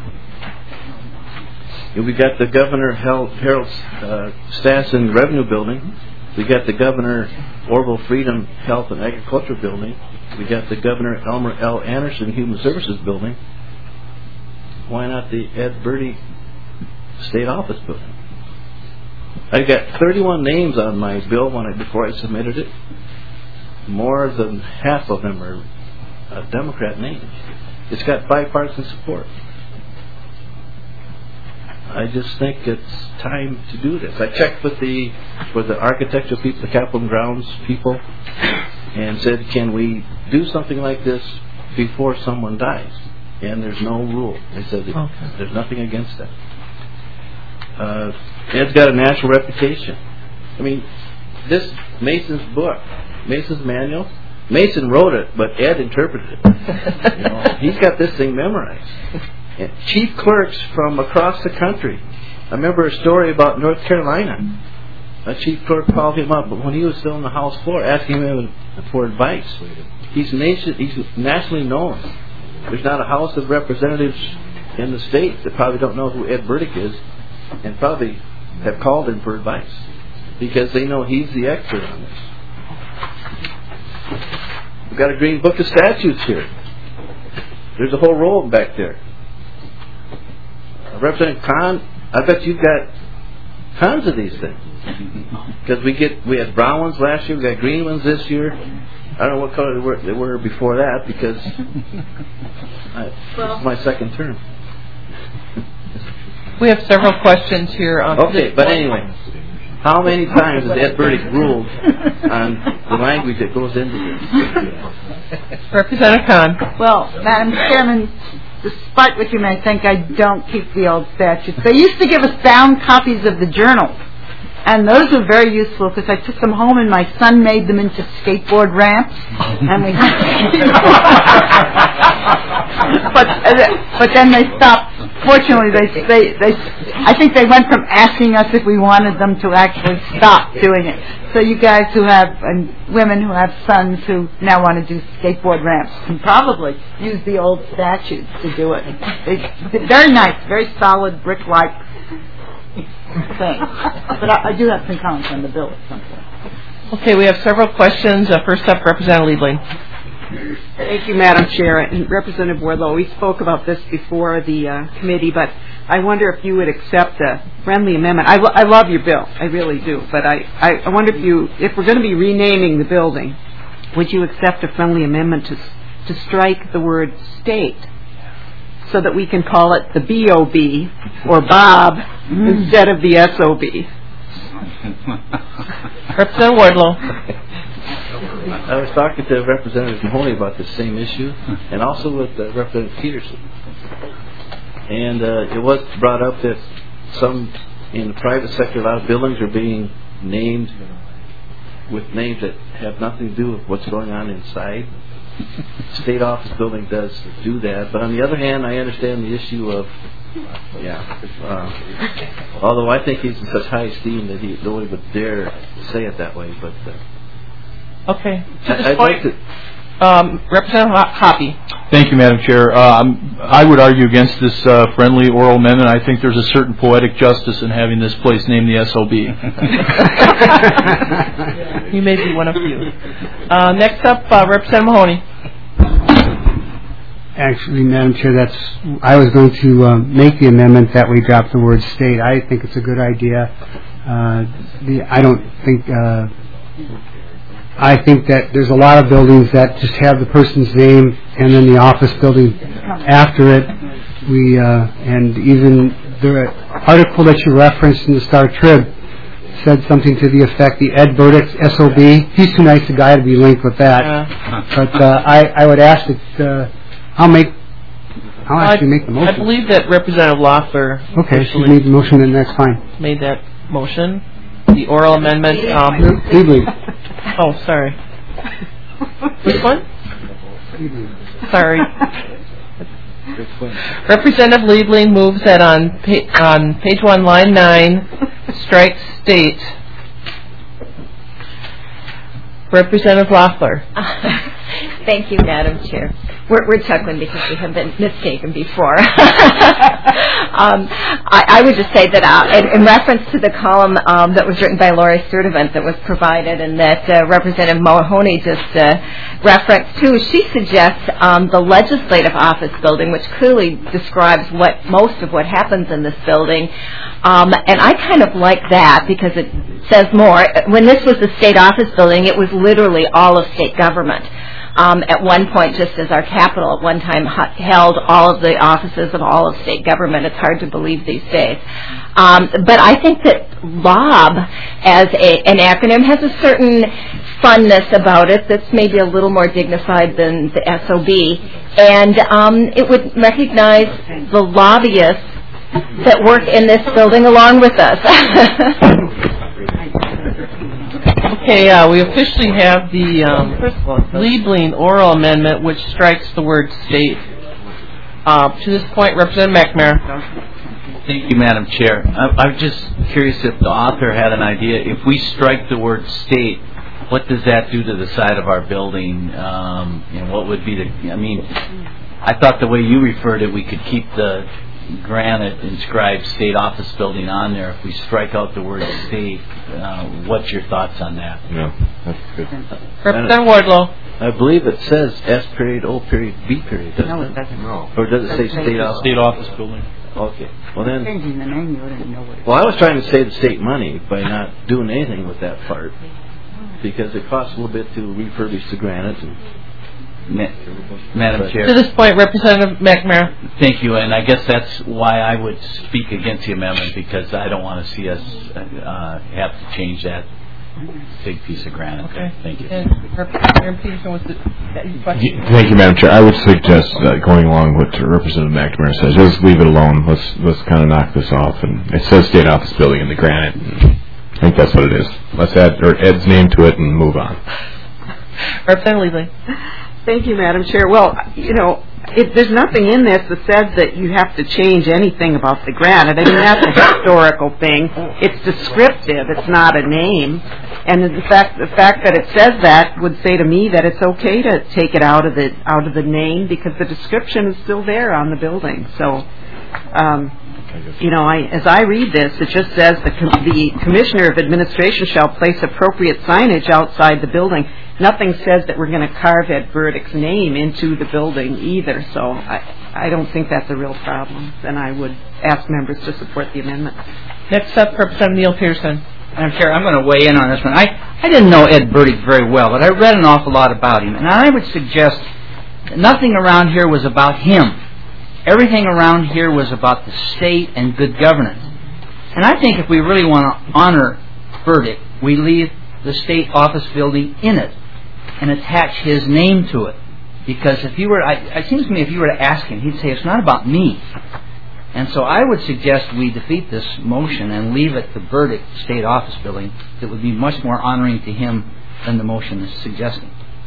we got the Governor Harold Stassen Revenue Building. We got the Governor Orville Freedom Health and Agriculture Building. We got the Governor Elmer L. Anderson Human Services Building. Why not the Ed Burdick State Office Building? I got 31 names on my bill before I submitted it. More than half of them are Democrat names. It's got bipartisan support. I just think it's time to do this. I checked with the architectural people, the Capitol and Grounds people, and said, can we do something like this before someone dies? And there's no rule. They said there's nothing against that. Ed's got a national reputation. I mean, this Mason's book, Mason's manual, Mason wrote it, but Ed interpreted it. He's got this thing memorized. And chief clerks from across the country. I remember a story about North Carolina. A chief clerk called him up when he was still on the House floor, asking him for advice. He's nationally known. There's not a House of Representatives in the state that probably don't know who Ed Burdick is, and probably have called him for advice because they know he's the expert on this. We've got a green book of statutes here. There's a whole roll of them back there. Representative Kahn, I bet you've got tons of these things. Because we had brown ones last year, we got green ones this year. I don't know what color they were before that because this is my second term. We have several questions here. Okay, but anyway, how many times has Ed Burdick ruled on the language that goes into this? Representative Khan. Well, Madam Chairman, despite what you may think, I don't keep the old statutes. They used to give us bound copies of the journals, and those were very useful because I took them home and my son made them into skateboard ramps, and we but then they stopped. Fortunately, I think they went from asking us if we wanted them to actually stop doing it. So you guys who have, and women who have sons who now want to do skateboard ramps can probably use the old statutes to do it. They're very nice, very solid, brick-like thing. But I do have some comments on the bill at some point. Okay, we have several questions. First up, Representative Liebling. Thank you, Madam Chair. And Representative Wardlow, we spoke about this before the committee, but I wonder if you would accept a friendly amendment. I love your bill, I really do, but I wonder if we're going to be renaming the building, would you accept a friendly amendment to strike the word state so that we can call it the BOB or Bob instead of the SOB? Representative Wardlow. I was talking to Representative Mahoney about the same issue, and also with Representative Peterson. And it was brought up that some in the private sector, a lot of buildings are being named with names that have nothing to do with what's going on inside. State office building does do that, but on the other hand, I understand the issue of although I think he's in such high esteem that nobody would dare say it that way, but. Okay. I'd like to. Representative Hoppe. Thank you, Madam Chair. I would argue against this friendly oral amendment. I think there's a certain poetic justice in having this place named the SOB. You may be one of few. Next up, Representative Mahoney. Actually, Madam Chair, I was going to make the amendment that we drop the word state. I think it's a good idea. I think that there's a lot of buildings that just have the person's name and then the office building after it. And even the article that you referenced in the Star Trib said something to the effect, the Ed Burdick SOB. He's too nice a guy to be linked with that. But I would ask that I'll actually make the motion. I believe that Representative Loeffler. Okay, she made the motion, then that's fine. Made that motion. The oral amendment. Liebling. Oh, sorry. Which one? Sorry. Representative Liebling moves that on page 1, line 9, strike state. Representative Loeffler. Thank you, Madam Chair. We're chuckling because we have been mistaken before. I would just say that in reference to the column that was written by Lori Sturdivant that was provided and that Representative Mahoney just referenced too, she suggests the legislative office building, which clearly describes most of what happens in this building. And I kind of like that because it says more. When this was the state office building, it was literally all of state government. At one point, just as our capital at one time held all of the offices of all of state government. It's hard to believe these days. But I think that LOB, as an acronym, has a certain funness about it that's maybe a little more dignified than the SOB. And it would recognize the lobbyists that work in this building along with us. Okay, we officially have the Liebling oral amendment, which strikes the word state. To this point, Representative McNamara. Thank you, Madam Chair. I'm just curious if the author had an idea. If we strike the word state, what does that do to the side of our building? What would be I thought the way you referred it, we could keep the granite inscribed state office building on there. If we strike out the word state, what's your thoughts on that? No, that's good. Representative Wardlow. I believe it says S period, O period, B period, doesn't it? No, it doesn't. No. Or does it say state office? State office building. Okay. Well then. Changing the name, you wouldn't know what it is. Well, I was trying to save the state money by not doing anything with that part because it costs a little bit to refurbish the granite. Madam Chair. To this point, Representative McNamara. Thank you, and I guess that's why I would speak against the amendment, because I don't want to see us have to change that big piece of granite. Okay. Thank you. And Representative Peterson, was the question? Thank you, Madam Chair. I would suggest going along with what Representative McNamara says. Just leave it alone. Let's kind of knock this off. And it says State Office Building in the granite. I think that's what it is. Let's add Ed's name to it and move on. Representative Levy. Thank you, Madam Chair. Well, there's nothing in this that says that you have to change anything about the granite. I mean, that's a historical thing. It's descriptive. It's not a name. And the fact that it says that would say to me that it's okay to take it out of the name, because the description is still there on the building. So, as I read this, it just says the Commissioner of Administration shall place appropriate signage outside the building. Nothing says that we're going to carve Ed Burdick's name into the building either, so I don't think that's a real problem, and I would ask members to support the amendment. Next up, Representative Neil Pearson. Madam Chair, I'm going to weigh in on this one. I didn't know Ed Burdick very well, but I read an awful lot about him, and I would suggest that nothing around here was about him. Everything around here was about the state and good governance. And I think if we really want to honor Burdick, we leave the state office building in it and attach his name to it. Because it seems to me if you were to ask him, he'd say, it's not about me. And so I would suggest we defeat this motion and leave it the Burdick State Office Building. It would be much more honoring to him than the motion is suggesting.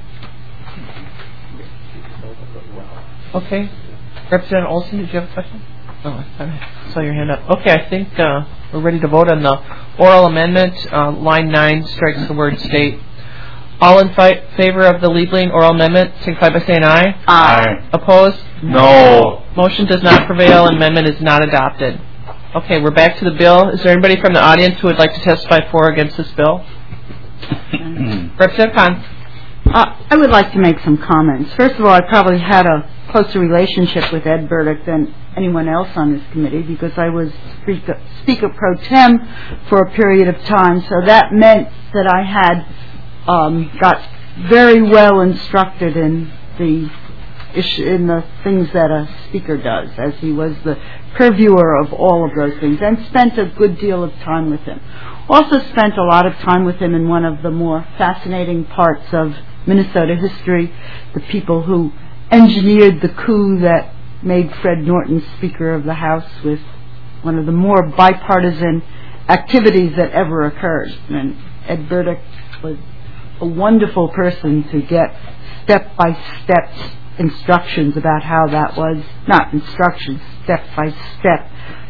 Okay. Representative Olson, did you have a question? Oh, I saw your hand up. Okay, I think we're ready to vote on the oral amendment. Line 9 strikes the word state. All in favor of the Liebling oral amendment, signify by saying aye. Aye. Opposed? No. Motion does not prevail. Amendment is not adopted. Okay, we're back to the bill. Is there anybody from the audience who would like to testify for or against this bill? Representative Khan. I would like to make some comments. First of all, I probably had a closer relationship with Ed Burdick than anyone else on this committee, because I was Speaker Pro Tem for a period of time, so that meant that I had got very well instructed in the things that a speaker does, as he was the purveyor of all of those things, and spent a good deal of time with him. Also spent a lot of time with him in one of the more fascinating parts of Minnesota history, the people who engineered the coup that made Fred Norton Speaker of the House, with one of the more bipartisan activities that ever occurred. And Ed Burdick was a wonderful person to get step-by-step instructions about how that was, not instructions, step-by-step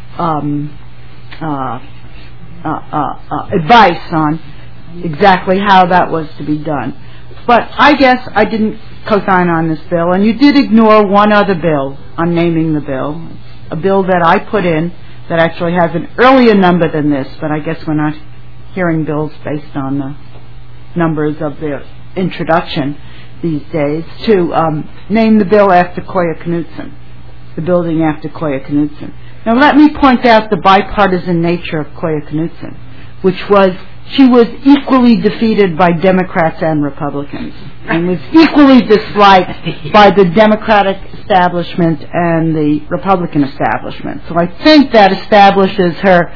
advice on exactly how that was to be done. But I guess I didn't co-sign on this bill, and you did ignore one other bill on naming the bill, a bill that I put in that actually has an earlier number than this, but I guess we're not hearing bills based on the numbers of their introduction these days, to name the bill after Koya Knudsen, the building after Koya Knudsen. Now let me point out the bipartisan nature of Koya Knudsen, which was she was equally defeated by Democrats and Republicans, and was equally disliked by the Democratic establishment and the Republican establishment. So I think that establishes her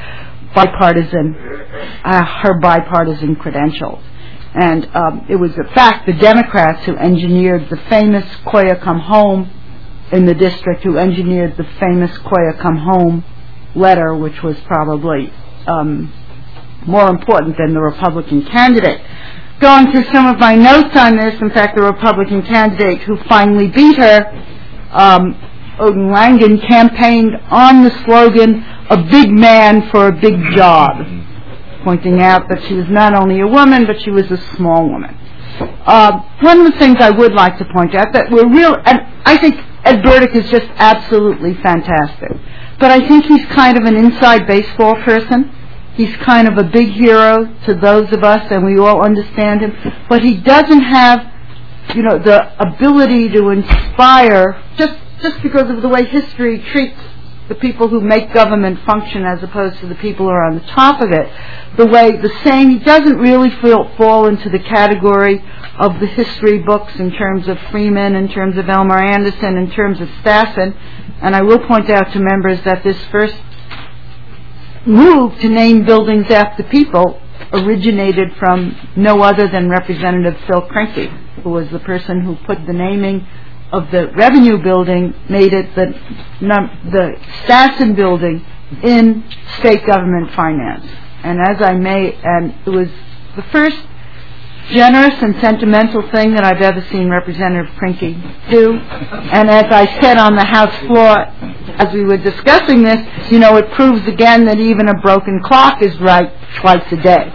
bipartisan credentials. And it was, in fact, the Democrats who engineered the famous Koya Come Home in the district, who engineered the famous Koya Come Home letter, which was probably more important than the Republican candidate. Going through some of my notes on this, in fact, the Republican candidate who finally beat her, Odin Langen, campaigned on the slogan, "A big man for a big job," pointing out that she was not only a woman, but she was a small woman. One of the things I would like to point out, that we're real, and I think Ed Burdick is just absolutely fantastic, but I think he's kind of an inside baseball person. He's kind of a big hero to those of us, and we all understand him, but he doesn't have, the ability to inspire, just because of the way history treats the people who make government function as opposed to the people who are on the top of it, he doesn't really fall into the category of the history books in terms of Freeman, in terms of Elmer Anderson, in terms of Stassen. And I will point out to members that this first move to name buildings after people originated from no other than Representative Phil Krenke, who was the person who put the naming of the Revenue Building, made it the Stassen Building in state government finance. And it was the first generous and sentimental thing that I've ever seen Representative Krenke do. And as I said on the House floor as we were discussing this, it proves again that even a broken clock is right twice a day.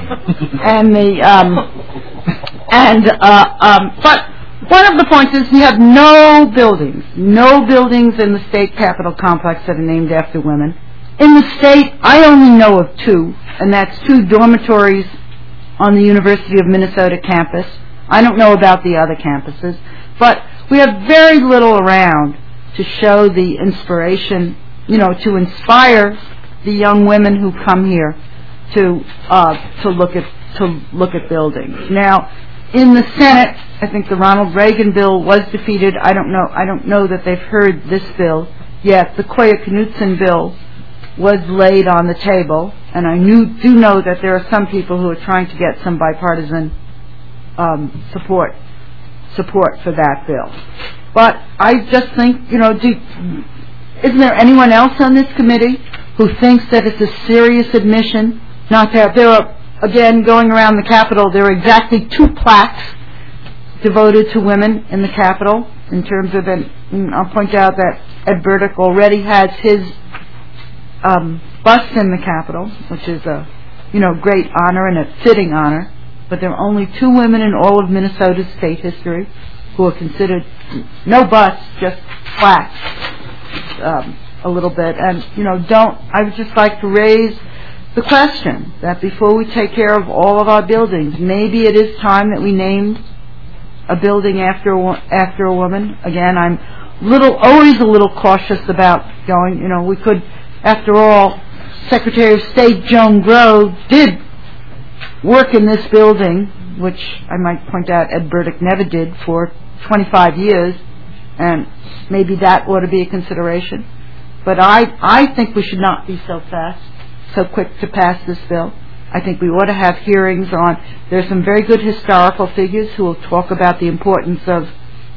But one of the points is we have no buildings in the state capitol complex that are named after women. In the state, I only know of 2, and that's 2 dormitories on the University of Minnesota campus. I don't know about the other campuses, but we have very little around to show the inspiration, to inspire the young women who come here to look at buildings. Now, in the Senate, I think the Ronald Reagan bill was defeated. I don't know that they've heard this bill yet. The Koya Knutson bill was laid on the table, and I do know that there are some people who are trying to get some bipartisan support for that bill. But I just think, isn't there anyone else on this committee who thinks that it's a serious admission not to have? There are, again, going around the Capitol, there are exactly 2 plaques devoted to women in the Capitol. In terms of, I'll point out that Ed Burdick already has his bust in the Capitol, which is a great honor and a fitting honor. But there are only 2 women in all of Minnesota's state history who are considered no busts, just plaques, a little bit. And I would just like to raise the question that before we take care of all of our buildings, maybe it is time that we named a building after a woman. Again, I'm always a little cautious about going. We could, after all, Secretary of State Joan Grove did work in this building, which I might point out Ed Burdick never did, for 25 years, and maybe that ought to be a consideration. But I think we should not be so quick to pass this bill. I think we ought to have hearings on. There's some very good historical figures who will talk about the importance of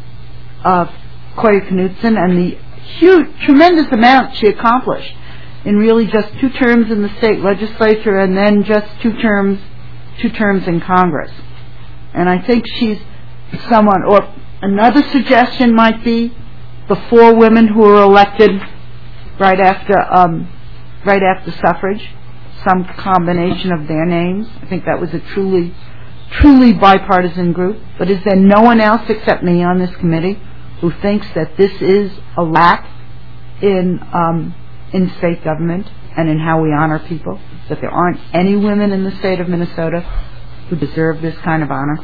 Koya Knutson and the tremendous amount she accomplished in really just 2 terms in the state legislature and then just 2 terms in Congress. And I think she's someone. Or another suggestion might be the 4 women who were elected right after suffrage, some combination of their names. I think that was a truly bipartisan group. But is there no one else except me on this committee who thinks that this is a lack in state government and in how we honor people, that there aren't any women in the state of Minnesota who deserve this kind of honor?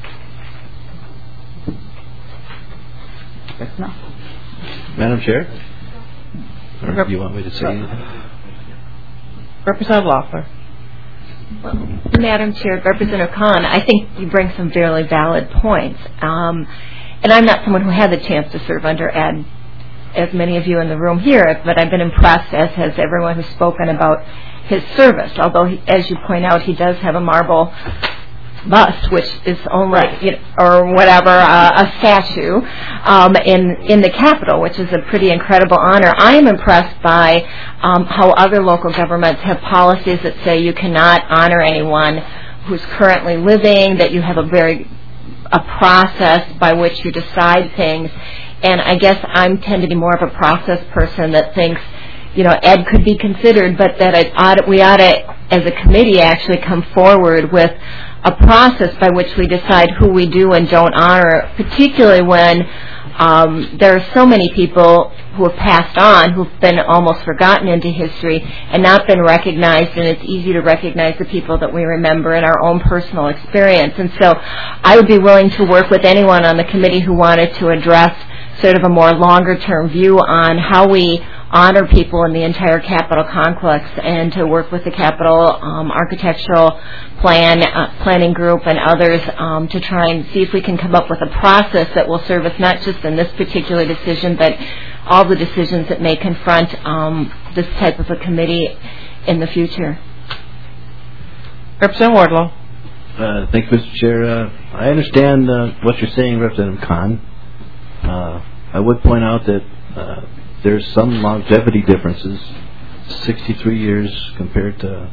Guess not. Madam Chair? Or do you want me to say anything? Representative Loeffler. Well, Madam Chair, Representative Kahn, I think you bring some fairly valid points. And I'm not someone who had the chance to serve under Ed, as many of you in the room here, but I've been impressed, as has everyone who's spoken about his service. Although, as you point out, he does have a marble bust, which is only, or whatever, a statue in the Capitol, which is a pretty incredible honor. I am impressed by how other local governments have policies that say you cannot honor anyone who's currently living, that you have a process by which you decide things. And I guess I tend to be more of a process person that thinks, Ed could be considered, but that we ought to, as a committee, actually come forward with a process by which we decide who we do and don't honor, particularly when there are so many people who have passed on, who've been almost forgotten into history and not been recognized, and it's easy to recognize the people that we remember in our own personal experience. And so I would be willing to work with anyone on the committee who wanted to address sort of a more longer-term view on how we honor people in the entire Capitol complex and to work with the Capitol architectural planning group and others to try and see if we can come up with a process that will serve us not just in this particular decision, but all the decisions that may confront this type of a committee in the future. Representative Wardlow. Thank you, Mr. Chair. I understand what you're saying, Representative Khan. I would point out that there's some longevity differences. 63 years compared to,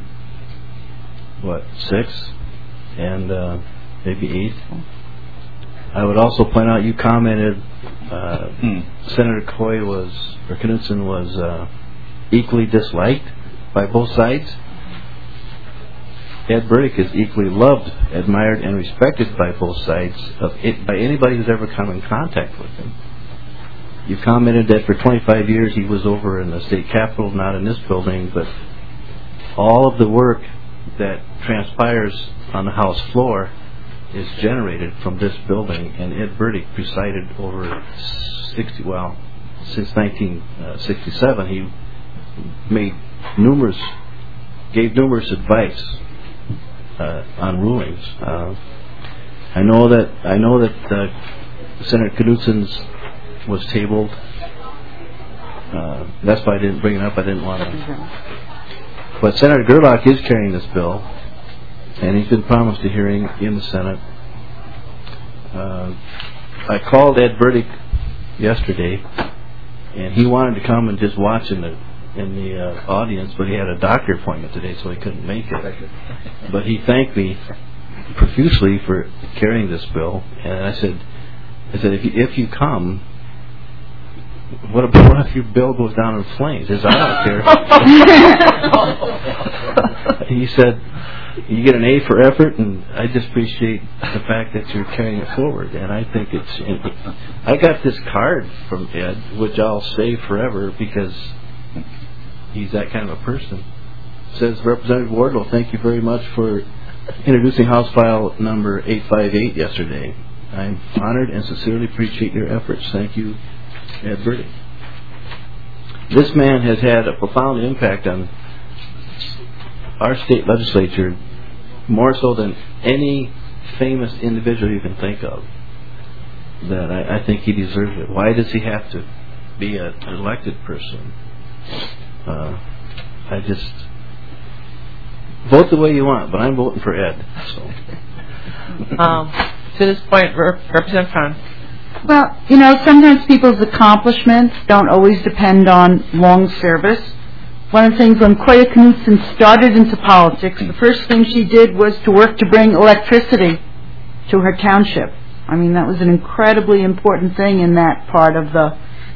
6 and maybe 8. I would also point out you commented Senator Knudsen was equally disliked by both sides. Ed Burdick is equally loved, admired, and respected by both sides by anybody who's ever come in contact with him. You commented that for 25 years he was over in the state capitol, not in this building, but all of the work that transpires on the House floor is generated from this building, and Ed Burdick presided over since 1967. He gave numerous advice on rulings. I know that Senator Knudsen's was tabled. That's why I didn't bring it up. I didn't want to. But Senator Gerlach is carrying this bill, and he's been promised a hearing in the Senate. I called Ed Burdick yesterday, and he wanted to come and just watch in the audience, but he had a doctor appointment today, so he couldn't make it. But he thanked me profusely for carrying this bill, and I said, if you come, what if your bill goes down in flames? He said, I don't care. He said, you get an A for effort, and I just appreciate the fact that you're carrying it forward. And I think I got this card from Ed, which I'll save forever because he's that kind of a person. It says, Representative Wardlow, thank you very much for introducing House File number 858 yesterday. I'm honored and sincerely appreciate your efforts. Thank you, Ed Burdick. This man has had a profound impact on our state legislature, more so than any famous individual you can think of. That I think he deserves it. Why does he have to be an elected person? I just vote the way you want, but I'm voting for Ed. So. To this point, Representative Khan. Well, sometimes people's accomplishments don't always depend on long service. One of the things when Koya Knudsen started into politics, the first thing she did was to work to bring electricity to her township. I mean, that was an incredibly important thing in that part of the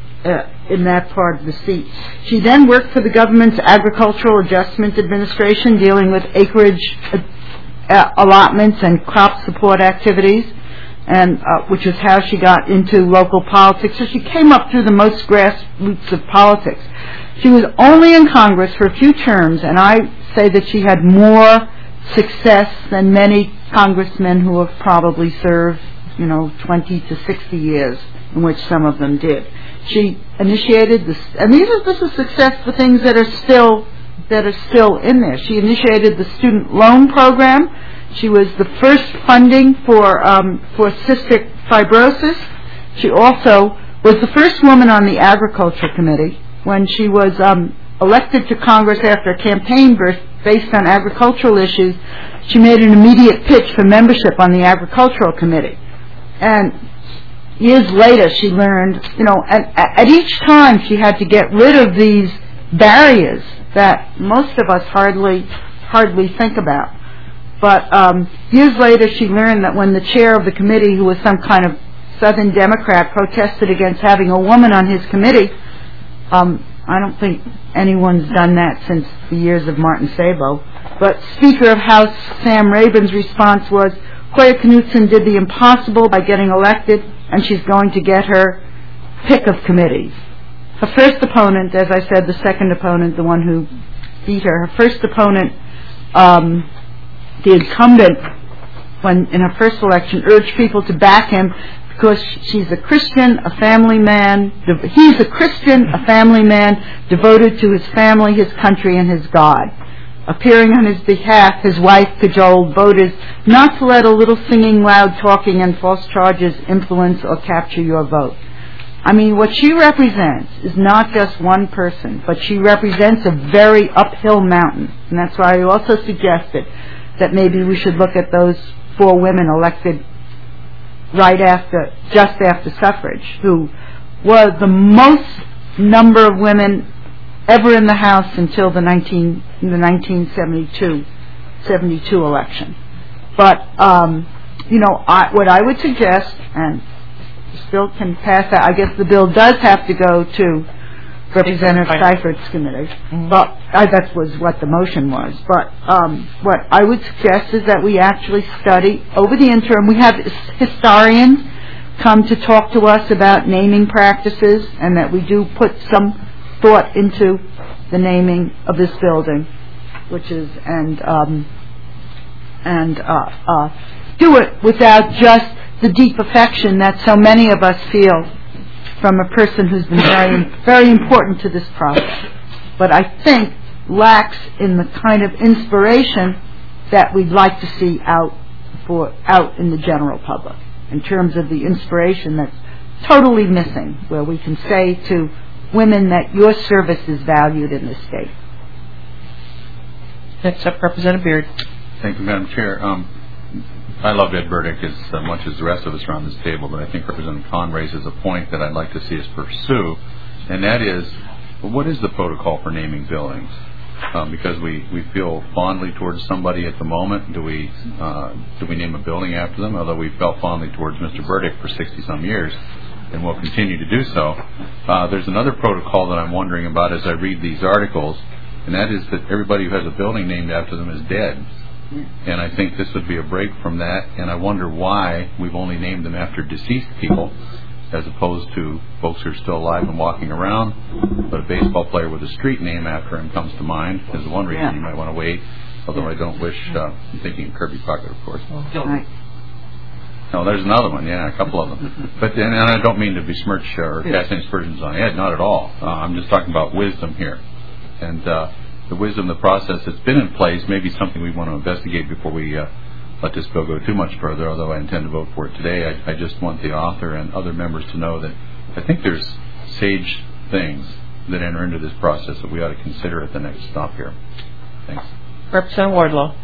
seat. She then worked for the government's Agricultural Adjustment Administration, dealing with acreage allotments and crop support activities, and which is how she got into local politics. So she came up through the most grassroots of politics. She was only in Congress for a few terms, and I say that she had more success than many congressmen who have probably served, 20 to 60 years, in which some of them did. She initiated this, and this is success for things that are still in there. She initiated the student loan program. She was the first funding for cystic fibrosis. She also was the first woman on the Agriculture Committee. When she was elected to Congress after a campaign based on agricultural issues, she made an immediate pitch for membership on the Agricultural Committee. And years later, she learned, and at each time she had to get rid of these barriers that most of us hardly think about. But years later, she learned that when the chair of the committee, who was some kind of Southern Democrat, protested against having a woman on his committee, I don't think anyone's done that since the years of Martin Sabo. But Speaker of House Sam Rabin's response was, Koya Knudsen did the impossible by getting elected, and she's going to get her pick of committees. Her first opponent, as I said, the second opponent, the one who beat her, her first opponent, the incumbent, when in her first election, urged people to back him because she's a Christian, a family man. He's a Christian, a family man, devoted to his family, his country, and his God. Appearing on his behalf, his wife cajoled voters not to let a little singing, loud talking, and false charges influence or capture your vote. I mean, what she represents is not just one person, but she represents a very uphill mountain. And that's why I also suggested that maybe we should look at those 4 women elected just after suffrage, who were the most number of women ever in the House until the 1972 election. But, what I would suggest, and still can pass that, I guess the bill does have to go to Representative Seifert's committee. But that was what the motion was. But what I would suggest is that we actually study over the interim. We have historians come to talk to us about naming practices, and that we do put some thought into the naming of this building, which is do it without just the deep affection that so many of us feel from a person who's been very, very important to this process, but I think lacks in the kind of inspiration that we'd like to see out in the general public, in terms of the inspiration that's totally missing, where we can say to women that your service is valued in this state. Next up, Representative Beard. Thank you, Madam Chair. I love Ed Burdick as much as the rest of us around this table, but I think Representative Kahn raises a point that I'd like to see us pursue, and that is, what is the protocol for naming buildings? Because we feel fondly towards somebody at the moment. Do we name a building after them? Although we felt fondly towards Mr. Burdick for 60-some years, and will continue to do so. There's another protocol that I'm wondering about as I read these articles, and that is that everybody who has a building named after them is dead. And I think this would be a break from that, and I wonder why we've only named them after deceased people as opposed to folks who are still alive and walking around. But a baseball player with a street name after him comes to mind as one reason you might want to wait, although I don't wish, I'm thinking of Kirby Puckett, of course. Right. No, there's another one, a couple of them. But and I don't mean to besmirch or cast any aspersions on Ed, not at all. I'm just talking about wisdom here. And the wisdom, the process that's been in place, may be something we want to investigate before we let this bill go too much further, although I intend to vote for it today. I just want the author and other members to know that I think there's sage things that enter into this process that we ought to consider at the next stop here. Thanks. Representative Wardlow.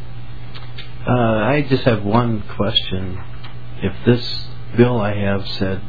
I just have one question. If this bill I have said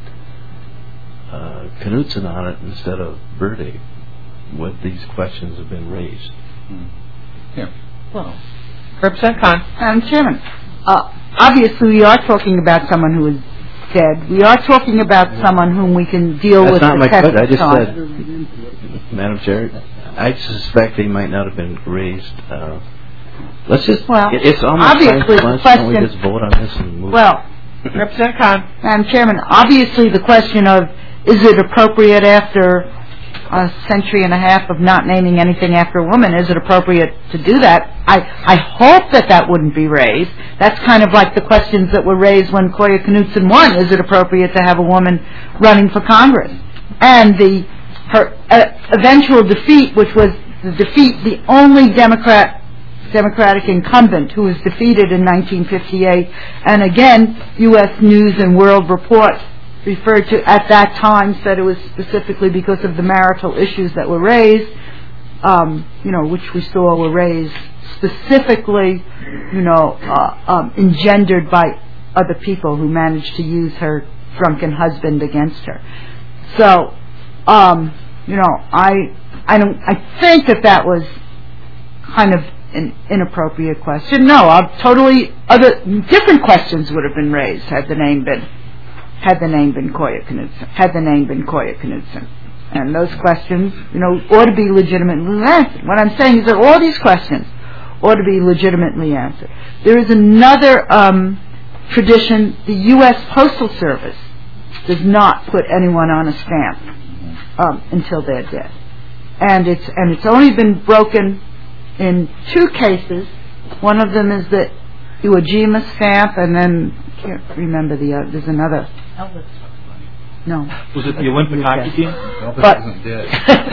Knutson on it instead of Burdick, would these questions have been raised? Yeah. Well, Representative Kahn. Madam Chairman, obviously we are talking about someone who is dead. We are talking about someone whom we can deal with. That's not my question. I just said, Madam Chair, I suspect they might not have been raised. Let's just. Well, it's almost obviously the question. We just vote on this and move. Well, Representative Kahn. Madam Chairman, obviously the question of is it appropriate after a century and a half of not naming anything after a woman, is it appropriate to do that? I hope that wouldn't be raised. That's kind of like the questions that were raised when Koya Knutson won. Is it appropriate to have a woman running for Congress? And her eventual defeat, which was the only Democratic incumbent who was defeated in 1958, and again, U.S. News and World Report referred to at that time, said it was specifically because of the marital issues that were raised, which we saw were raised specifically, engendered by other people who managed to use her drunken husband against her. So, I think that was kind of an inappropriate question. No, different questions would have been raised had the name been Koya Knutson. And those questions, ought to be legitimately answered. What I'm saying is that all these questions ought to be legitimately answered. There is another tradition. The U.S. Postal Service does not put anyone on a stamp until they're dead. And it's only been broken in 2 cases. One of them is the Iwo Jima stamp, and then I can't remember the other. There's another No. Was it the Olympic hockey team? But isn't dead.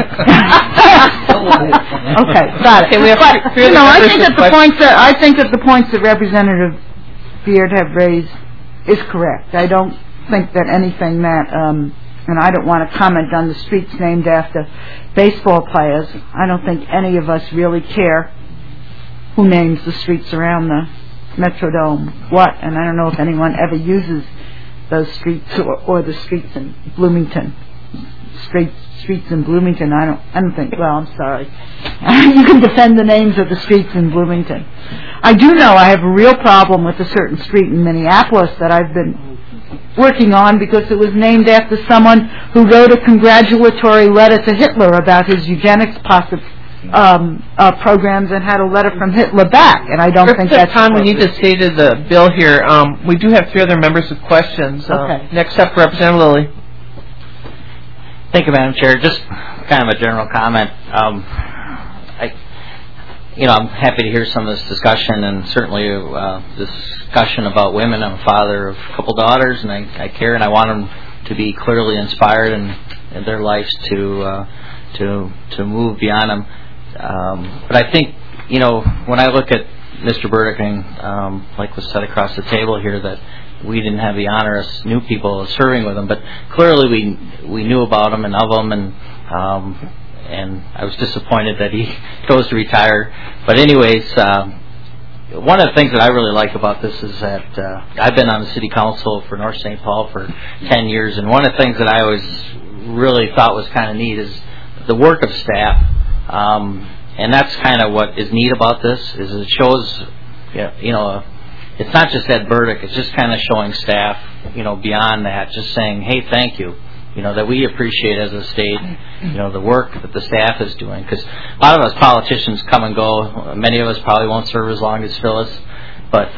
Okay, got it. Okay, we have But, three other I think members that the points that Representative Beard have raised is correct. I don't think that anything that, and I don't want to comment on the streets named after baseball players. I don't think any of us really care who names the streets around the Metrodome what, and I don't know if anyone ever uses those streets or the streets in Bloomington. Streets in Bloomington, I don't think, well, I'm sorry. You can defend the names of the streets in Bloomington. I do know I have a real problem with a certain street in Minneapolis that I've been working on because it was named after someone who wrote a congratulatory letter to Hitler about his eugenics programs and had a letter from Hitler back, and I don't think that's... Con, we need to stay to the bill here. We do have three other members with questions. Okay. Next up, Representative Lilly. Thank you, Madam Chair. Just kind of a general comment. I'm happy to hear some of this discussion, and certainly this discussion about women. I'm a father of a couple daughters, and I care, and I want them to be clearly inspired in their lives to move beyond them. But I think, when I look at Mr. Burdick, and like was said across the table here, that we didn't have the honor as new people serving with him, but clearly we knew about him and of him, and I was disappointed that he chose to retire. But anyways, one of the things that I really like about this is that I've been on the city council for North St. Paul for 10 years, and one of the things that I always really thought was kind of neat is the work of staff. And that's kind of what is neat about this, is it shows, it's not just Ed Burdick, it's just kind of showing staff, beyond that, just saying, hey, thank you, that we appreciate as a state, the work that the staff is doing. Because a lot of us politicians come and go. Many of us probably won't serve as long as Phyllis, but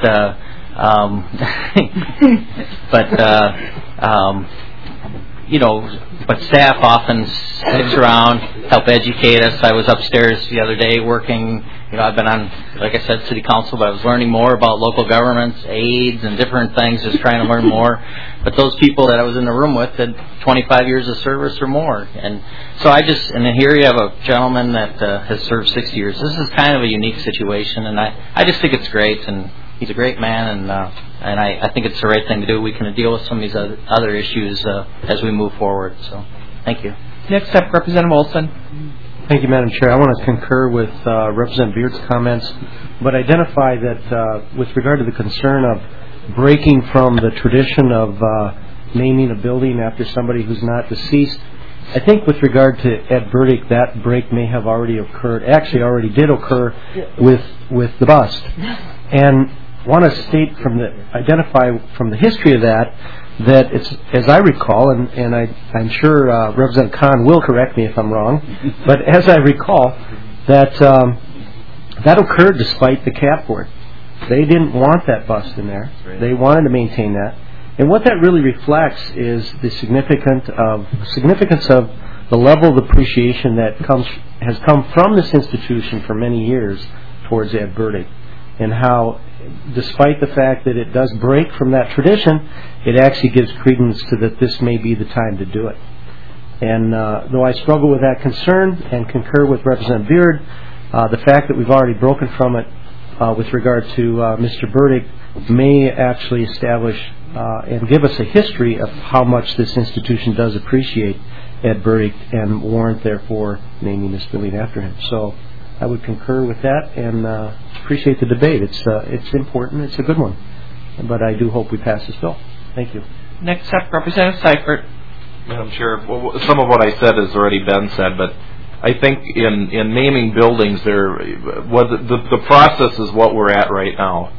but staff often sticks around, help educate us. I was upstairs the other day working. I've been on, like I said, city council, but I was learning more about local governments, aids, and different things, just trying to learn more. But those people that I was in the room with had 25 years of service or more. And so and here you have a gentleman that has served 60 years. This is kind of a unique situation, and I just think it's great. And he's a great man, and I think it's the right thing to do. We can deal with some of these other issues as we move forward. So, thank you. Next up, Representative Olson. Thank you, Madam Chair. I want to concur with Representative Beard's comments, but identify that with regard to the concern of breaking from the tradition of naming a building after somebody who's not deceased, I think with regard to Ed Burdick, that break may have already occurred. Actually, already did occur with the bust, and want to state identify from the history of that it's, as I recall, and I'm sure Representative Kahn will correct me if I'm wrong, but as I recall, that occurred despite the CAP board. They didn't want that bust in there. They wanted to maintain that. And what that really reflects is the significance of the level of appreciation that has come from this institution for many years towards Ed Burdick, and how, despite the fact that it does break from that tradition, it actually gives credence to that this may be the time to do it. And though I struggle with that concern and concur with Representative Beard, the fact that we've already broken from it with regard to Mr. Burdick may actually establish and give us a history of how much this institution does appreciate Ed Burdick and warrant, therefore, naming this building after him. So I would concur with that and appreciate the debate. It's important. It's a good one. But I do hope we pass this bill. Thank you. Next up, Representative Seifert. Madam Chair, some of what I said has already been said, but I think in naming buildings, the process is what we're at right now.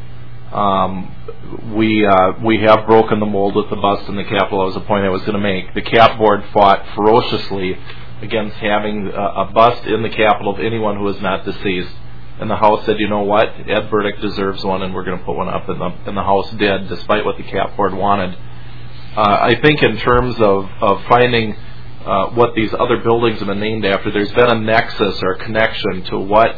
We have broken the mold with the bust in the Capitol. That was the point I was going to make. The CAP board fought ferociously against having a bust in the Capitol of anyone who is not deceased. And the House said, you know what, Ed Burdick deserves one, and we're going to put one up, and the House did, despite what the CAP board wanted. I think in terms of finding what these other buildings have been named after, there's been a nexus or a connection to what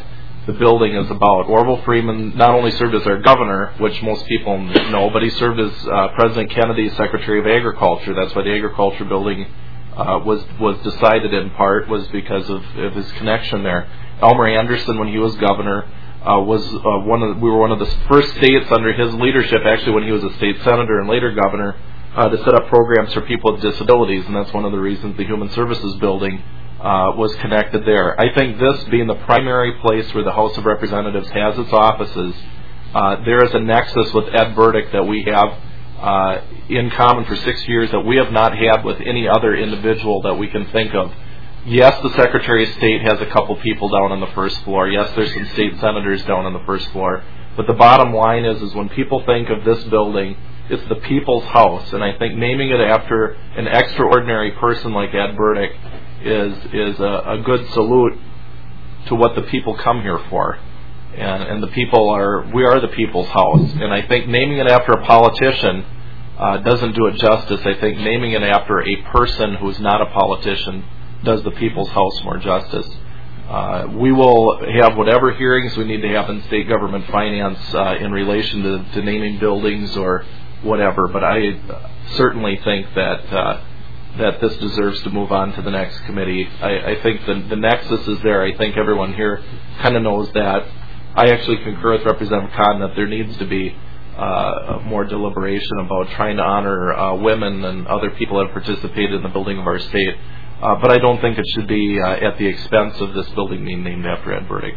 the building is about. Orville Freeman not only served as our governor, which most people know, but he served as President Kennedy's Secretary of Agriculture. That's why the Agriculture Building was decided in part was because of his connection there. Elmer Anderson, when he was governor, we were one of the first states under his leadership, actually when he was a state senator and later governor, to set up programs for people with disabilities, and that's one of the reasons the Human Services Building was connected there. I think this being the primary place where the House of Representatives has its offices, there is a nexus with Ed Burdick that we have in common for 6 years that we have not had with any other individual that we can think of. Yes, the Secretary of State has a couple people down on the first floor. Yes, there's some state senators down on the first floor. But the bottom line is when people think of this building, it's the people's house. And I think naming it after an extraordinary person like Ed Burdick is a good salute to what the people come here for. And the people we are the people's house. And I think naming it after a politician doesn't do it justice. I think naming it after a person who is not a politician does the people's house more justice. We will have whatever hearings we need to have in state government finance in relation to naming buildings or whatever, but I certainly think that this deserves to move on to the next committee. I think the nexus is there. I think everyone here kind of knows that. I actually concur with Representative Kahn that there needs to be more deliberation about trying to honor women and other people that have participated in the building of our state. But I don't think it should be at the expense of this building being named after Ed Burdick.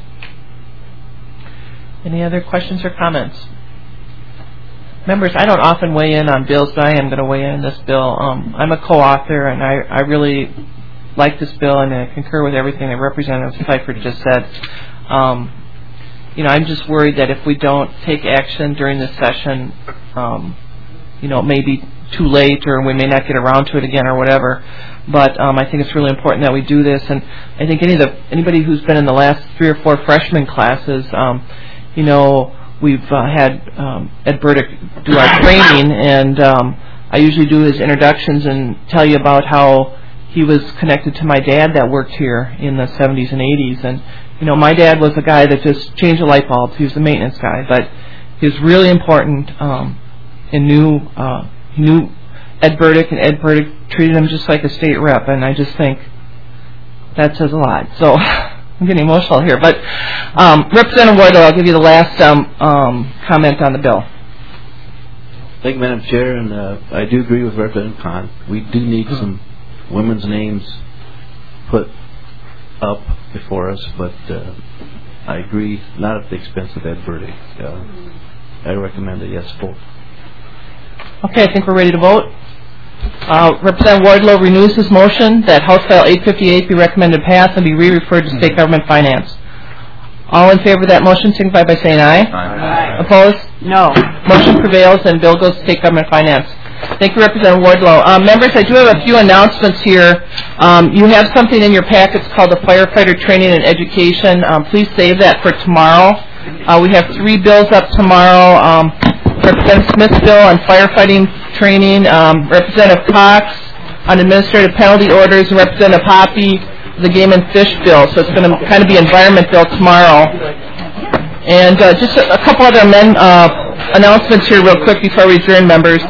Any other questions or comments? Members, I don't often weigh in on bills, but I am going to weigh in on this bill. I'm a co-author, and I really like this bill, and I concur with everything that Representative Seifert just said. I'm just worried that if we don't take action during this session, it may be too late, or we may not get around to it again, or whatever. But I think it's really important that we do this, and I think anybody who's been in the last 3 or 4 freshman classes, we've had Ed Burdick do our training, and I usually do his introductions and tell you about how he was connected to my dad that worked here in the 70s and 80s. And, my dad was a guy that just changed the light bulbs. He was the maintenance guy, but he was really important and knew Ed Burdick, and Ed Burdick treated him just like a state rep, and I just think that says a lot. So I'm getting emotional here. But Representative Wardlow, I'll give you the last comment on the bill. Thank you, Madam Chair, and I do agree with Representative Kahn. We do need some women's names put up before us, but I agree, not at the expense of Ed Burdick. I recommend a yes vote. Okay, I think we're ready to vote. Representative Wardlow renews his motion that House File 858 be recommended pass and be re-referred to State Government Finance. All in favor of that motion signify by saying aye. Aye. Opposed? No. Motion prevails and bill goes to State Government Finance. Thank you, Representative Wardlow. Members, I do have a few announcements here. You have something in your packets called the Firefighter Training and Education. Please save that for tomorrow. We have 3 bills up tomorrow. Representative Smith's bill on firefighting training, Representative Cox on administrative penalty orders, and Representative Hoppe, the game and fish bill. So it's going to kind of be environment bill tomorrow. And just a couple other announcements here real quick before we adjourn, members.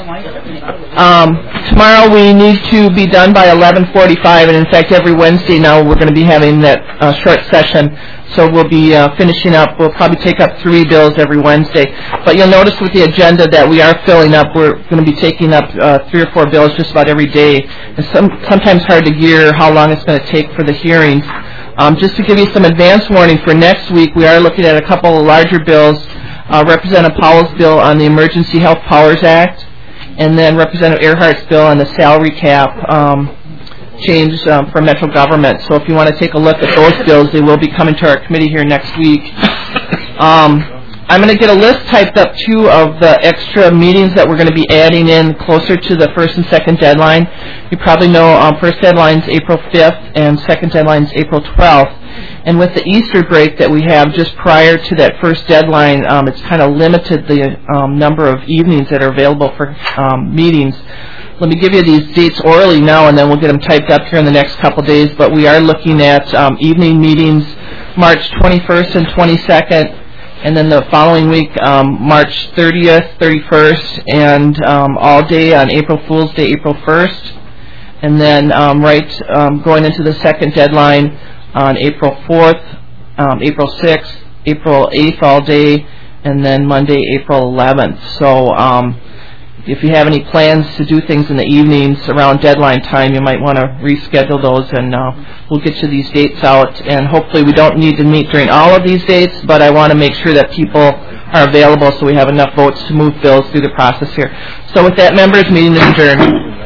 Tomorrow we need to be done by 11:45, and in fact every Wednesday now we're going to be having that short session. So we'll be finishing up. We'll probably take up 3 bills every Wednesday. But you'll notice with the agenda that we are filling up. We're going to be taking up 3 or 4 bills just about every day. It's sometimes hard to gear how long it's going to take for the hearings. Just to give you some advance warning for next week, we are looking at a couple of larger bills. Representative Powell's bill on the Emergency Health Powers Act, and then Representative Earhart's bill on the salary cap change for Metro government. So if you want to take a look at those bills, they will be coming to our committee here next week. I'm going to get a list typed up, too, of the extra meetings that we're going to be adding in closer to the first and second deadline. You probably know first deadline's April 5th and second deadline's April 12th. And with the Easter break that we have just prior to that first deadline, it's kind of limited the number of evenings that are available for meetings. Let me give you these dates orally now, and then we'll get them typed up here in the next couple days. But we are looking at evening meetings March 21st and 22nd, and then the following week, March 30th, 31st, and all day on April Fool's Day, April 1st. And then going into the second deadline on April 4th, April 6th, April 8th all day, and then Monday, April 11th. So if you have any plans to do things in the evenings around deadline time, you might want to reschedule those, and we'll get you these dates out. And hopefully we don't need to meet during all of these dates, but I want to make sure that people are available so we have enough votes to move bills through the process here. So with that, members, meeting is adjourned.